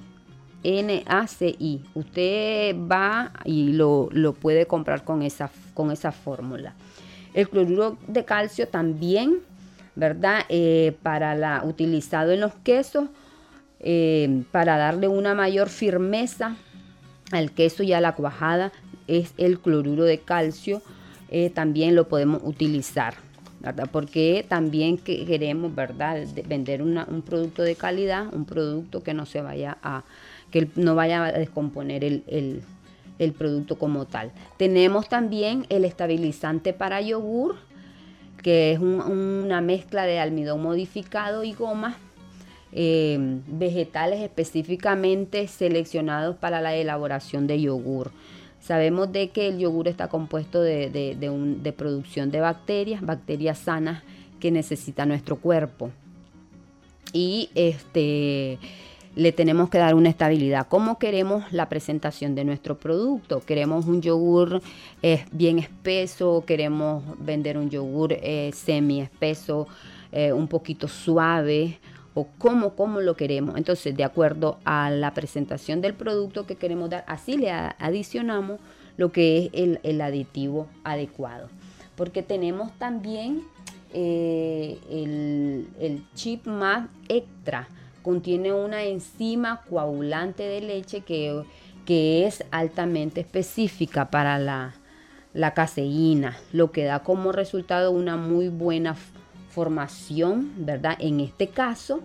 N A C I. Usted va y lo, lo puede comprar con esa, con esa fórmula. El cloruro de calcio también, ¿verdad? Eh, para la, utilizado en los quesos, eh, para darle una mayor firmeza al queso y a la cuajada, es el cloruro de calcio. Eh, también lo podemos utilizar, ¿verdad? Porque también que queremos, ¿verdad?, de vender una, un producto de calidad, un producto que no se vaya a que no vaya a descomponer el, el, el producto como tal. Tenemos también el estabilizante para yogur, que es un, una mezcla de almidón modificado y goma, eh, vegetales específicamente seleccionados para la elaboración de yogur. Sabemos de que el yogur está compuesto de, de, de, un, de producción de bacterias, bacterias sanas que necesita nuestro cuerpo. Y este... le tenemos que dar una estabilidad. ¿Cómo queremos la presentación de nuestro producto? ¿Queremos un yogur eh, bien espeso? ¿Queremos vender un yogur eh, semi espeso, eh, un poquito suave? ¿O cómo, cómo lo queremos? Entonces, de acuerdo a la presentación del producto que queremos dar, así le adicionamos lo que es el, el aditivo adecuado. Porque tenemos también eh, el, el Chip Mat Extra. Contiene una enzima coagulante de leche que, que es altamente específica para la, la caseína, lo que da como resultado una muy buena formación, ¿verdad? En este caso,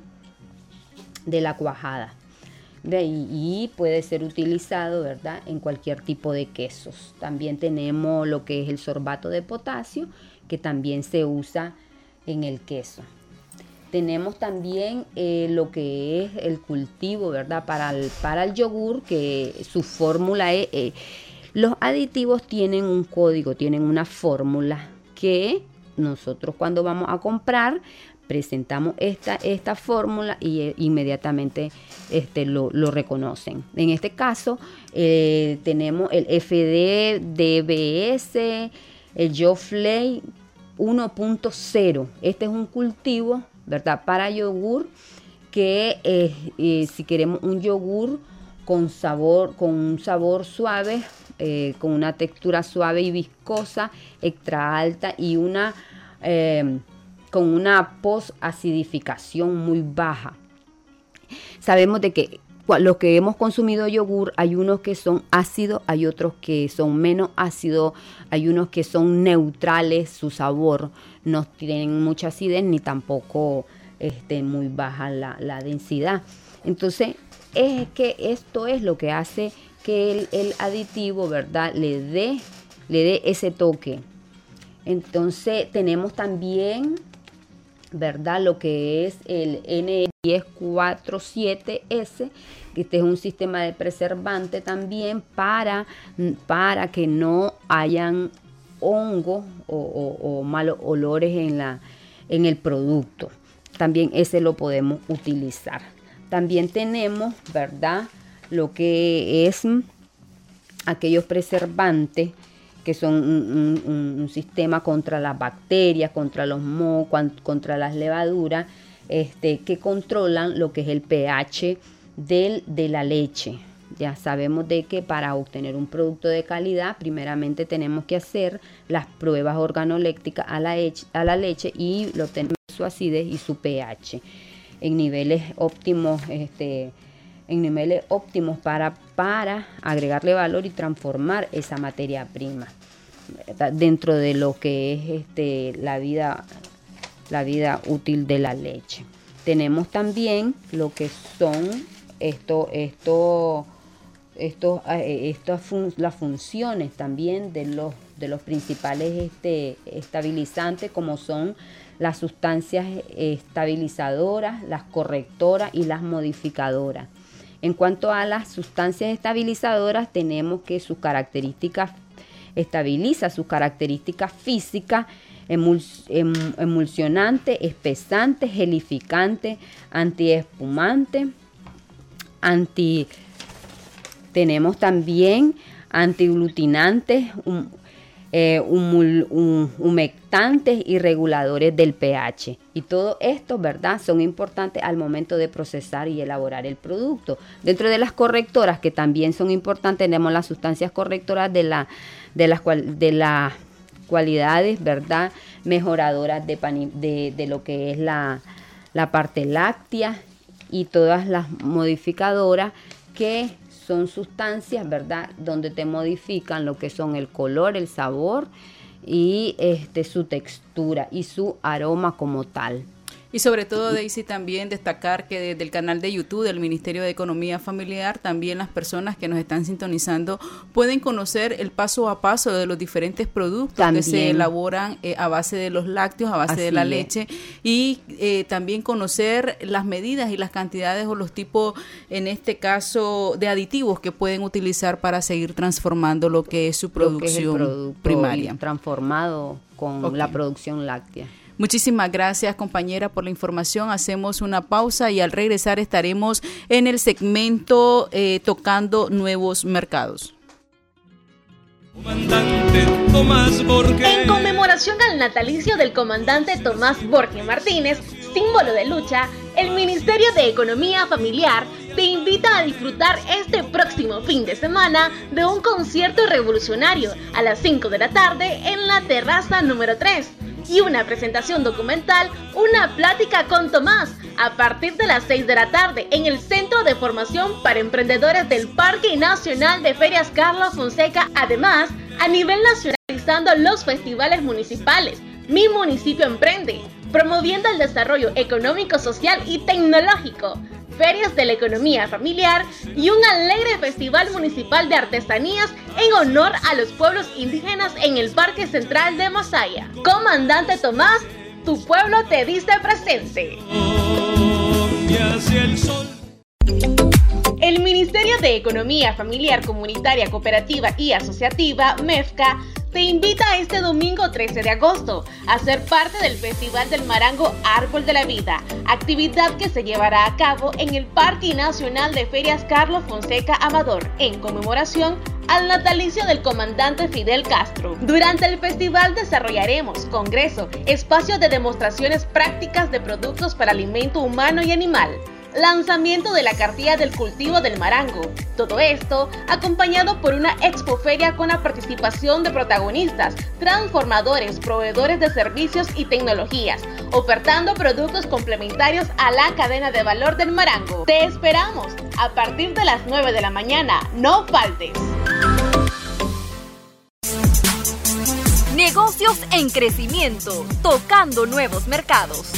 de la cuajada. De, y, y puede ser utilizado, ¿verdad?, en cualquier tipo de quesos. También tenemos lo que es el sorbato de potasio, que también se usa en el queso. Tenemos también eh, lo que es el cultivo, ¿verdad?, para el, para el yogur, que su fórmula es... Eh, los aditivos tienen un código, tienen una fórmula que nosotros cuando vamos a comprar presentamos esta, esta fórmula y eh, inmediatamente este, lo, lo reconocen. En este caso eh, tenemos el F D D B S, el YoFlay uno punto cero. Este es un cultivo, ¿verdad?, para yogur que eh, eh, si queremos un yogur con sabor, con un sabor suave, eh, con una textura suave y viscosa, extra alta y una eh, con una post-acidificación muy baja. Sabemos de que los que hemos consumido yogur, hay unos que son ácidos, hay otros que son menos ácidos, hay unos que son neutrales, su sabor no tienen mucha acidez ni tampoco este, muy baja la, la densidad. Entonces, es que esto es lo que hace que el, el aditivo, ¿verdad?, le dé, le dé ese toque. Entonces, tenemos también, ¿verdad?, lo que es el N diez cuarenta y siete S, que este es un sistema de preservante también para, para que no hayan hongos o, o, o malos olores en, la, en el producto. También ese lo podemos utilizar. También tenemos, ¿verdad?, lo que es aquellos preservantes que son un, un, un sistema contra las bacterias, contra los mohos, contra las levaduras, este, que controlan lo que es el pH del, de la leche. Ya sabemos de que para obtener un producto de calidad, primeramente tenemos que hacer las pruebas organolépticas a la, leche, a la leche y lo tenemos su acidez y su pH en niveles óptimos, este, en niveles óptimos para, para agregarle valor y transformar esa materia prima dentro de lo que es este, la vida, la vida útil de la leche. Tenemos también lo que son esto, esto, esto, estas fun, las funciones también de los, de los principales este, estabilizantes, como son las sustancias estabilizadoras, las correctoras y las modificadoras. En cuanto a las sustancias estabilizadoras, tenemos que sus características estabiliza sus características físicas, emul, em, emulsionante, espesante, gelificante, antiespumante, anti tenemos también antiglutinantes, um, eh, humul, um, humectantes y reguladores del pH. Y todo esto, ¿verdad?, son importantes al momento de procesar y elaborar el producto. Dentro de las correctoras, que también son importantes, tenemos las sustancias correctoras de, la, de, las, cual, de las cualidades, ¿verdad?, mejoradoras de, de, de lo que es la, la parte láctea, y todas las modificadoras que son sustancias, ¿verdad?, donde te modifican lo que son el color, el sabor y este, su textura y su aroma como tal. Y sobre todo, Daisy, también destacar que desde el canal de YouTube del Ministerio de Economía Familiar, también las personas que nos están sintonizando pueden conocer el paso a paso de los diferentes productos también que se elaboran eh, a base de los lácteos, a base Así de la es. leche, y eh, también conocer las medidas y las cantidades o los tipos, en este caso, de aditivos que pueden utilizar para seguir transformando lo que es su producción es primaria. Transformado con okay. la producción láctea. Muchísimas gracias, compañera, por la información. Hacemos una pausa y al regresar estaremos en el segmento eh, tocando nuevos mercados. Comandante Tomás Borges. En conmemoración al natalicio del comandante Tomás Borges Martínez, símbolo de lucha, el Ministerio de Economía Familiar te invita a disfrutar este próximo fin de semana de un concierto revolucionario a las cinco de la tarde en la terraza número tres. Y una presentación documental, una plática con Tomás, a partir de las seis de la tarde en el Centro de Formación para Emprendedores del Parque Nacional de Ferias Carlos Fonseca. Además, a nivel nacional, realizando los festivales municipales Mi Municipio Emprende, promoviendo el desarrollo económico, social y tecnológico, ferias de la economía familiar y un alegre festival municipal de artesanías en honor a los pueblos indígenas en el Parque Central de Masaya. Comandante Tomás, tu pueblo te dice presente. El Ministerio de Economía Familiar, Comunitaria, Cooperativa y Asociativa, MEFCA, te invita este domingo trece de agosto a ser parte del Festival del Marango Árbol de la Vida, actividad que se llevará a cabo en el Parque Nacional de Ferias Carlos Fonseca Amador, en conmemoración al natalicio del comandante Fidel Castro. Durante el festival desarrollaremos congreso, espacios de demostraciones prácticas de productos para alimento humano y animal, lanzamiento de la cartilla del cultivo del marango. Todo esto acompañado por una expoferia con la participación de protagonistas, transformadores, proveedores de servicios y tecnologías, ofertando productos complementarios a la cadena de valor del marango. Te esperamos a partir de las nueve de la mañana. No faltes. Negocios en crecimiento, tocando nuevos mercados.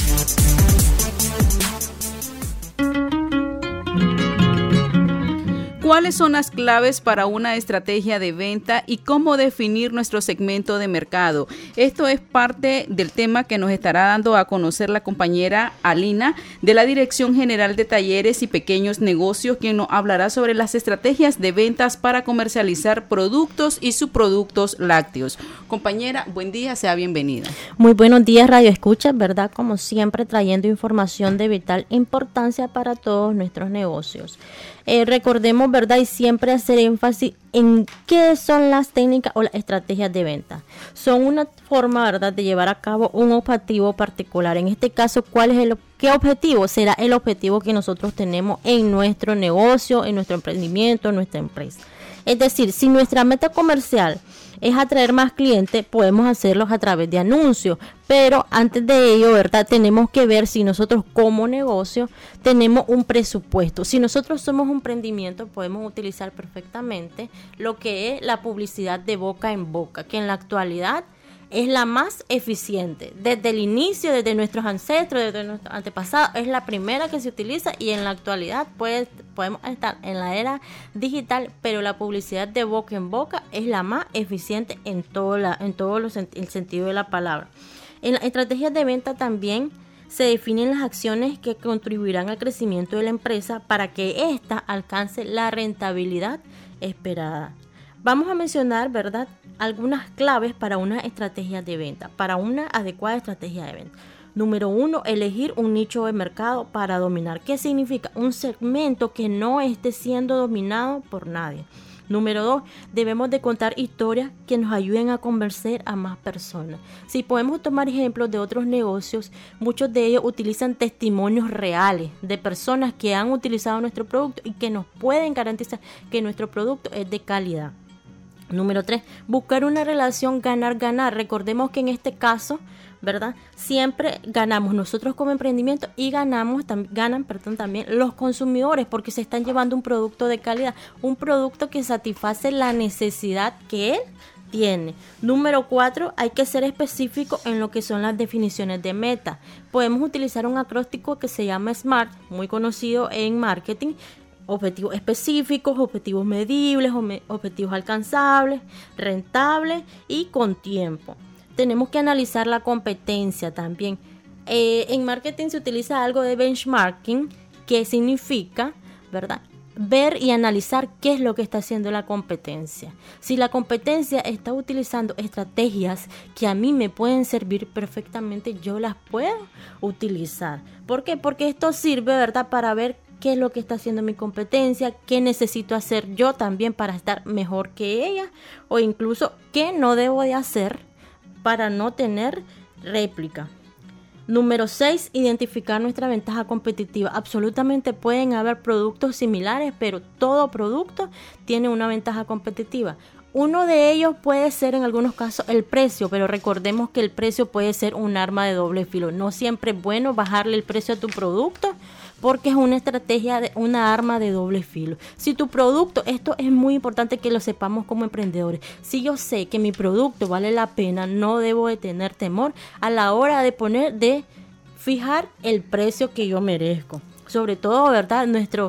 ¿Cuáles son las claves para una estrategia de venta y cómo definir nuestro segmento de mercado? Esto es parte del tema que nos estará dando a conocer la compañera Alina de la Dirección General de Talleres y Pequeños Negocios, quien nos hablará sobre las estrategias de ventas para comercializar productos y subproductos lácteos. Compañera, buen día, sea bienvenida. Muy buenos días, Radio Escucha, ¿verdad? Como siempre, trayendo información de vital importancia para todos nuestros negocios. Eh, recordemos, ¿verdad? Y siempre hacer énfasis en qué son las técnicas o las estrategias de venta. Son una forma, ¿verdad?, de llevar a cabo un objetivo particular. En este caso, ¿cuál es el qué objetivo? Será el objetivo que nosotros tenemos en nuestro negocio, en nuestro emprendimiento, en nuestra empresa. Es decir, si nuestra meta comercial es atraer más clientes, podemos hacerlos a través de anuncios, pero antes de ello, ¿verdad?, tenemos que ver si nosotros como negocio tenemos un presupuesto. Si nosotros somos un emprendimiento, podemos utilizar perfectamente lo que es la publicidad de boca en boca, que en la actualidad es la más eficiente. Desde el inicio, desde nuestros ancestros, desde nuestros antepasados, es la primera que se utiliza y en la actualidad pues, podemos estar en la era digital, pero la publicidad de boca en boca es la más eficiente en todo, la, en todo los, el sentido de la palabra. En las estrategias de venta también se definen las acciones que contribuirán al crecimiento de la empresa para que ésta alcance la rentabilidad esperada. Vamos a mencionar, ¿verdad?, algunas claves para una estrategia de venta, para una adecuada estrategia de venta. Número uno, elegir un nicho de mercado para dominar. ¿Qué significa? Un segmento que no esté siendo dominado por nadie. Número dos, debemos de contar historias que nos ayuden a convencer a más personas. Si podemos tomar ejemplos de otros negocios, muchos de ellos utilizan testimonios reales de personas que han utilizado nuestro producto y que nos pueden garantizar que nuestro producto es de calidad. Número tres, buscar una relación ganar-ganar. Recordemos que en este caso, ¿verdad?, siempre ganamos nosotros como emprendimiento y ganamos tam- ganan perdón, también los consumidores porque se están llevando un producto de calidad, un producto que satisface la necesidad que él tiene. Número cuatro, hay que ser específico en lo que son las definiciones de meta. Podemos utilizar un acróstico que se llama SMART, muy conocido en marketing. Objetivos específicos, objetivos medibles, objetivos alcanzables, rentables y con tiempo. Tenemos que analizar la competencia también. Eh, en marketing se utiliza algo de benchmarking, que significa, ¿verdad?, ver y analizar qué es lo que está haciendo la competencia. Si la competencia está utilizando estrategias que a mí me pueden servir perfectamente, yo las puedo utilizar. ¿Por qué? Porque esto sirve, ¿verdad?, para ver qué es lo que está haciendo mi competencia, qué necesito hacer yo también para estar mejor que ella, o incluso qué no debo de hacer para no tener réplica. Número seis, identificar nuestra ventaja competitiva. Absolutamente pueden haber productos similares, pero todo producto tiene una ventaja competitiva. Uno de ellos puede ser en algunos casos el precio, pero recordemos que el precio puede ser un arma de doble filo. No siempre es bueno bajarle el precio a tu producto porque es una estrategia, de una arma de doble filo. Si tu producto, esto es muy importante que lo sepamos como emprendedores, si yo sé que mi producto vale la pena, no debo de tener temor a la hora de poner, de fijar el precio que yo merezco. Sobre todo, ¿verdad? Nuestro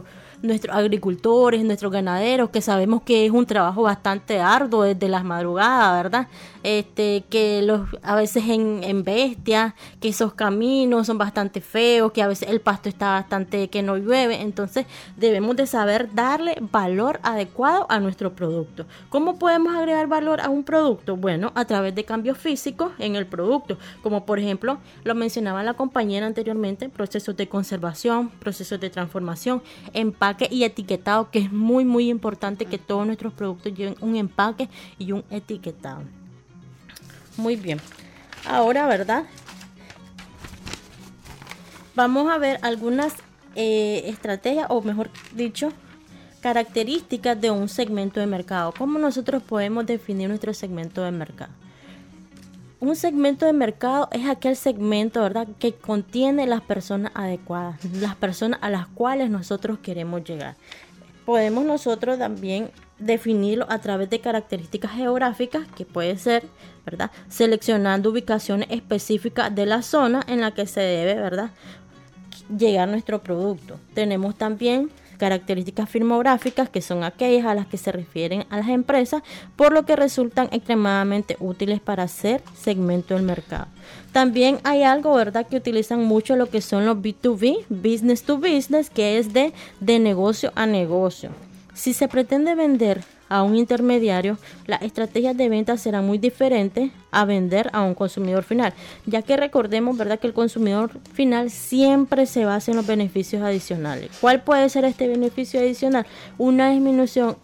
nuestros agricultores, nuestros ganaderos, que sabemos que es un trabajo bastante arduo desde las madrugadas, ¿verdad? Este, que los a veces en, en bestias, que esos caminos son bastante feos, que a veces el pasto está bastante, que no llueve, entonces debemos de saber darle valor adecuado a nuestro producto. ¿Cómo podemos agregar valor a un producto? Bueno, a través de cambios físicos en el producto, como por ejemplo, lo mencionaba la compañera anteriormente, procesos de conservación, procesos de transformación, empaque y etiquetado, que es muy muy importante que todos nuestros productos lleven un empaque y un etiquetado. Muy bien, ahora, ¿verdad? Vamos a ver algunas eh, estrategias, o mejor dicho, características de un segmento de mercado. ¿Cómo nosotros podemos definir nuestro segmento de mercado? Un segmento de mercado es aquel segmento, ¿verdad?, que contiene las personas adecuadas, las personas a las cuales nosotros queremos llegar. Podemos nosotros también definirlo a través de características geográficas, que puede ser, ¿verdad?, seleccionando ubicaciones específicas de la zona en la que se debe, ¿verdad?, llegar nuestro producto. Tenemos también características firmográficas, que son aquellas a las que se refieren a las empresas, por lo que resultan extremadamente útiles para hacer segmento del mercado. También hay algo, ¿verdad?, que utilizan mucho lo que son los B dos B, business to business, que es de, de negocio a negocio. Si se pretende vender a un intermediario, las estrategias de venta serán muy diferentes a vender a un consumidor final, ya que recordemos, ¿verdad?, que el consumidor final siempre se basa en los beneficios adicionales. ¿Cuál puede ser este beneficio adicional? Una disminución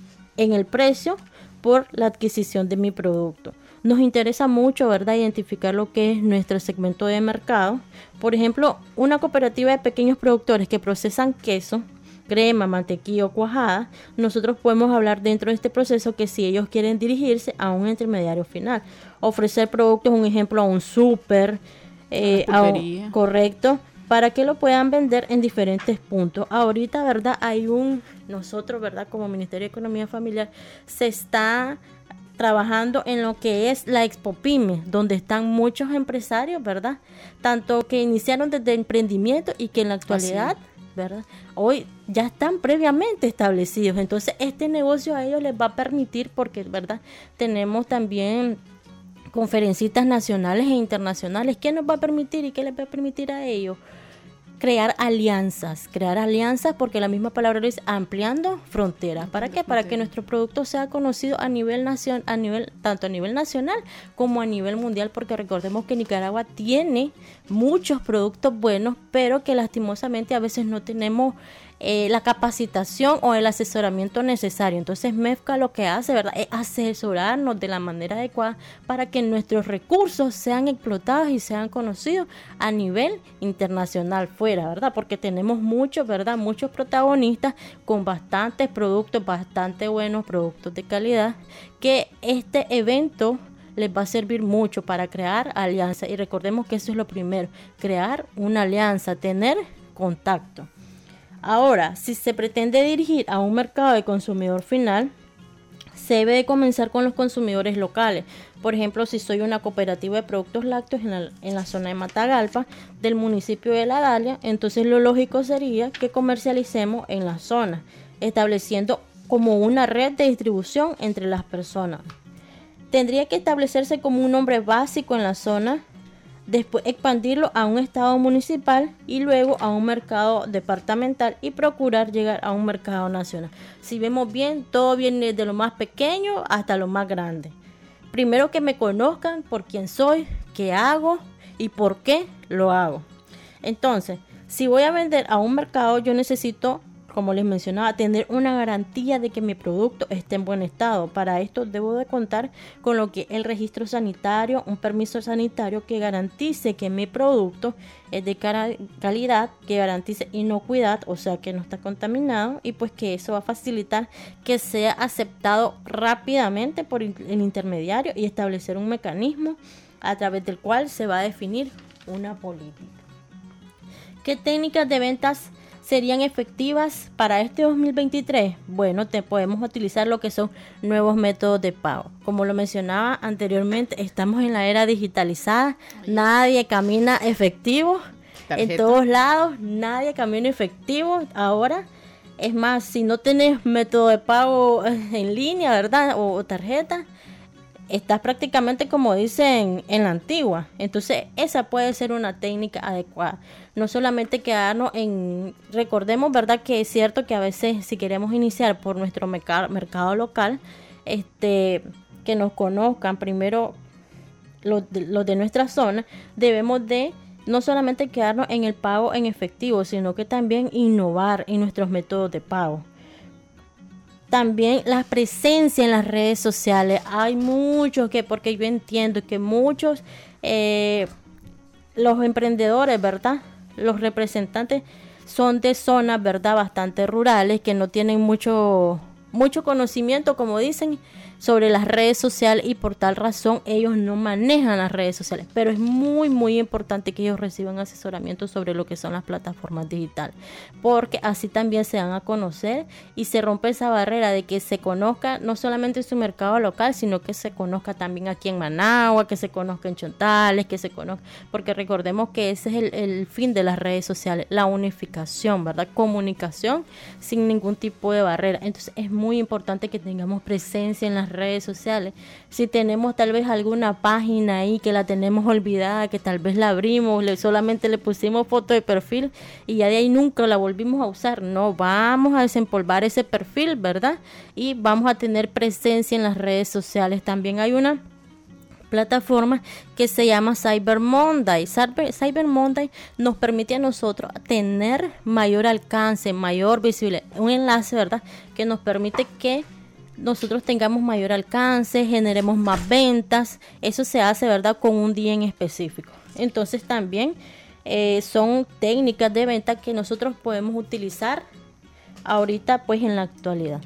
en el precio por la adquisición de mi producto. Nos interesa mucho, ¿verdad?, identificar lo que es nuestro segmento de mercado. Por ejemplo, una cooperativa de pequeños productores que procesan queso, crema, mantequilla o cuajada, nosotros podemos hablar dentro de este proceso que si ellos quieren dirigirse a un intermediario final, ofrecer productos, un ejemplo, a un súper, eh, a un, correcto, para que lo puedan vender en diferentes puntos. Ahorita, ¿verdad?, hay un, nosotros, ¿verdad?, como Ministerio de Economía Familiar, se está trabajando en lo que es la Expo Pyme, donde están muchos empresarios, ¿verdad?, tanto que iniciaron desde emprendimiento y que en la actualidad, ¿verdad?, hoy ya están previamente establecidos. Entonces este negocio a ellos les va a permitir, porque, ¿verdad?, tenemos también conferencistas nacionales e internacionales. ¿Qué nos va a permitir y qué les va a permitir a ellos? Crear alianzas, crear alianzas, porque la misma palabra dice, ampliando fronteras. ¿Para qué? Para que nuestro producto sea conocido a nivel nacional, a nivel, tanto a nivel nacional como a nivel mundial, porque recordemos que Nicaragua tiene muchos productos buenos, pero que lastimosamente a veces no tenemos eh, la capacitación o el asesoramiento necesario. Entonces MEFCA lo que hace, ¿verdad?, es asesorarnos de la manera adecuada para que nuestros recursos sean explotados y sean conocidos a nivel internacional fuera, ¿verdad? Porque tenemos muchos, ¿verdad?, muchos protagonistas con bastantes productos, bastante buenos productos de calidad, que este evento les va a servir mucho para crear alianzas. Y recordemos que eso es lo primero, crear una alianza, tener contacto. Ahora, si se pretende dirigir a un mercado de consumidor final, se debe de comenzar con los consumidores locales. Por ejemplo, si soy una cooperativa de productos lácteos en la, en la zona de Matagalpa, del municipio de La Dalia, entonces lo lógico sería que comercialicemos en la zona, estableciendo como una red de distribución entre las personas. Tendría que establecerse como un nombre básico en la zona, después expandirlo a un estado municipal y luego a un mercado departamental y procurar llegar a un mercado nacional. Si vemos bien, todo viene desde lo más pequeño hasta lo más grande. Primero que me conozcan por quién soy, qué hago y por qué lo hago. Entonces, si voy a vender a un mercado, yo necesito, como les mencionaba, tener una garantía de que mi producto esté en buen estado. Para esto debo de contar con lo que es el registro sanitario, un permiso sanitario que garantice que mi producto es de calidad, que garantice inocuidad, o sea que no está contaminado, y pues que eso va a facilitar que sea aceptado rápidamente por el intermediario y establecer un mecanismo a través del cual se va a definir una política. ¿Qué técnicas de ventas serían efectivas para este dos mil veintitrés? Bueno, te podemos utilizar lo que son nuevos métodos de pago. Como lo mencionaba anteriormente, estamos en la era digitalizada, nadie camina efectivo. Tarjeta. En todos lados, nadie camina efectivo. Ahora Es más, si no tenés método de pago en línea, ¿verdad? O, o tarjeta, estás prácticamente como dicen en la antigua. Entonces esa puede ser una técnica adecuada. No solamente quedarnos en, recordemos, ¿verdad? Que es cierto que a veces si queremos iniciar por nuestro mercado, mercado local, este, que nos conozcan primero los de, los de nuestra zona, debemos de no solamente quedarnos en el pago en efectivo, sino que también innovar en nuestros métodos de pago. También la presencia en las redes sociales. Hay muchos que, porque yo entiendo que muchos, eh, los emprendedores, ¿verdad? Los representantes son de zonas, ¿verdad? Bastante rurales, que no tienen mucho, mucho conocimiento, como dicen, sobre las redes sociales, y por tal razón ellos no manejan las redes sociales, pero es muy muy importante que ellos reciban asesoramiento sobre lo que son las plataformas digitales, porque así también se dan a conocer y se rompe esa barrera de que se conozca no solamente su mercado local, sino que se conozca también aquí en Managua, que se conozca en Chontales, que se conozca, porque recordemos que ese es el, el fin de las redes sociales, la unificación, ¿verdad? Comunicación sin ningún tipo de barrera. Entonces es muy importante que tengamos presencia en las redes sociales. Si tenemos tal vez alguna página ahí que la tenemos olvidada, que tal vez la abrimos, le, solamente le pusimos foto de perfil y ya de ahí nunca la volvimos a usar, no, vamos a desempolvar ese perfil, ¿verdad? Y vamos a tener presencia en las redes sociales. También hay una plataforma que se llama Cyber Monday. Cyber, Cyber Monday nos permite a nosotros tener mayor alcance, mayor visibilidad, un enlace, ¿verdad? Que nos permite que nosotros tengamos mayor alcance, generemos más ventas. Eso se hace, ¿verdad?, con un día en específico. Entonces también eh, son técnicas de venta que nosotros podemos utilizar ahorita, pues en la actualidad.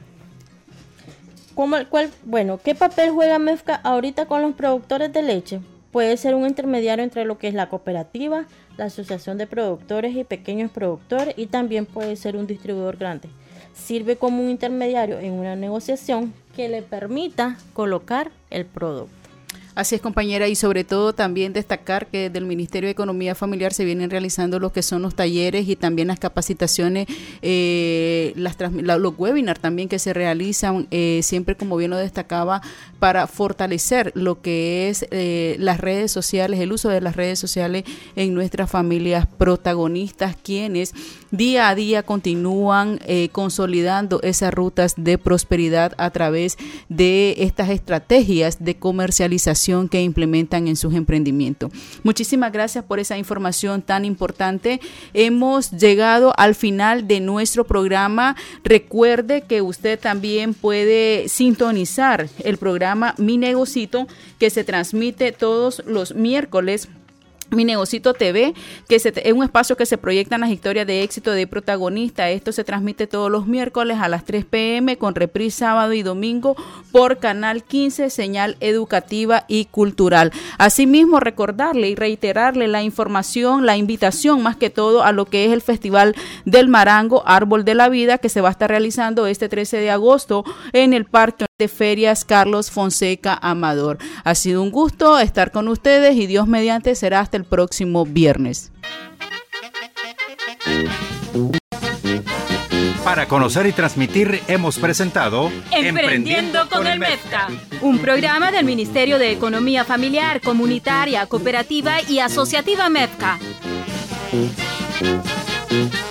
¿Cómo, cuál, bueno, ¿qué papel juega MEFCA ahorita con los productores de leche? Puede ser un intermediario entre lo que es la cooperativa, la asociación de productores y pequeños productores, y también puede ser un distribuidor grande. Sirve como un intermediario en una negociación que le permita colocar el producto. Así es, compañera, y sobre todo también destacar que desde el Ministerio de Economía Familiar se vienen realizando lo que son los talleres y también las capacitaciones, eh, las la, los webinars también que se realizan, eh, siempre, como bien lo destacaba, para fortalecer lo que es eh, las redes sociales, el uso de las redes sociales en nuestras familias protagonistas, quienes día a día continúan eh, consolidando esas rutas de prosperidad a través de estas estrategias de comercialización que implementan en sus emprendimientos. Muchísimas gracias por esa información tan importante. Hemos llegado al final de nuestro programa. Recuerde que usted también puede sintonizar el programa Mi Negocito, que se transmite todos los miércoles. Mi Negocito T V, que se, es un espacio que se proyectan las historias de éxito de protagonistas. Esto se transmite todos los miércoles a las tres pe eme con reprise sábado y domingo por Canal quince, señal educativa y cultural. Asimismo, recordarle y reiterarle la información, la invitación más que todo a lo que es el Festival del Marango Árbol de la Vida, que se va a estar realizando este trece de agosto en el Parque de Ferias Carlos Fonseca Amador. Ha sido un gusto estar con ustedes y Dios mediante será hasta el próximo viernes. Para conocer y transmitir hemos presentado Emprendiendo con el MEFCA, un programa del Ministerio de Economía Familiar, Comunitaria, Cooperativa y Asociativa MEFCA.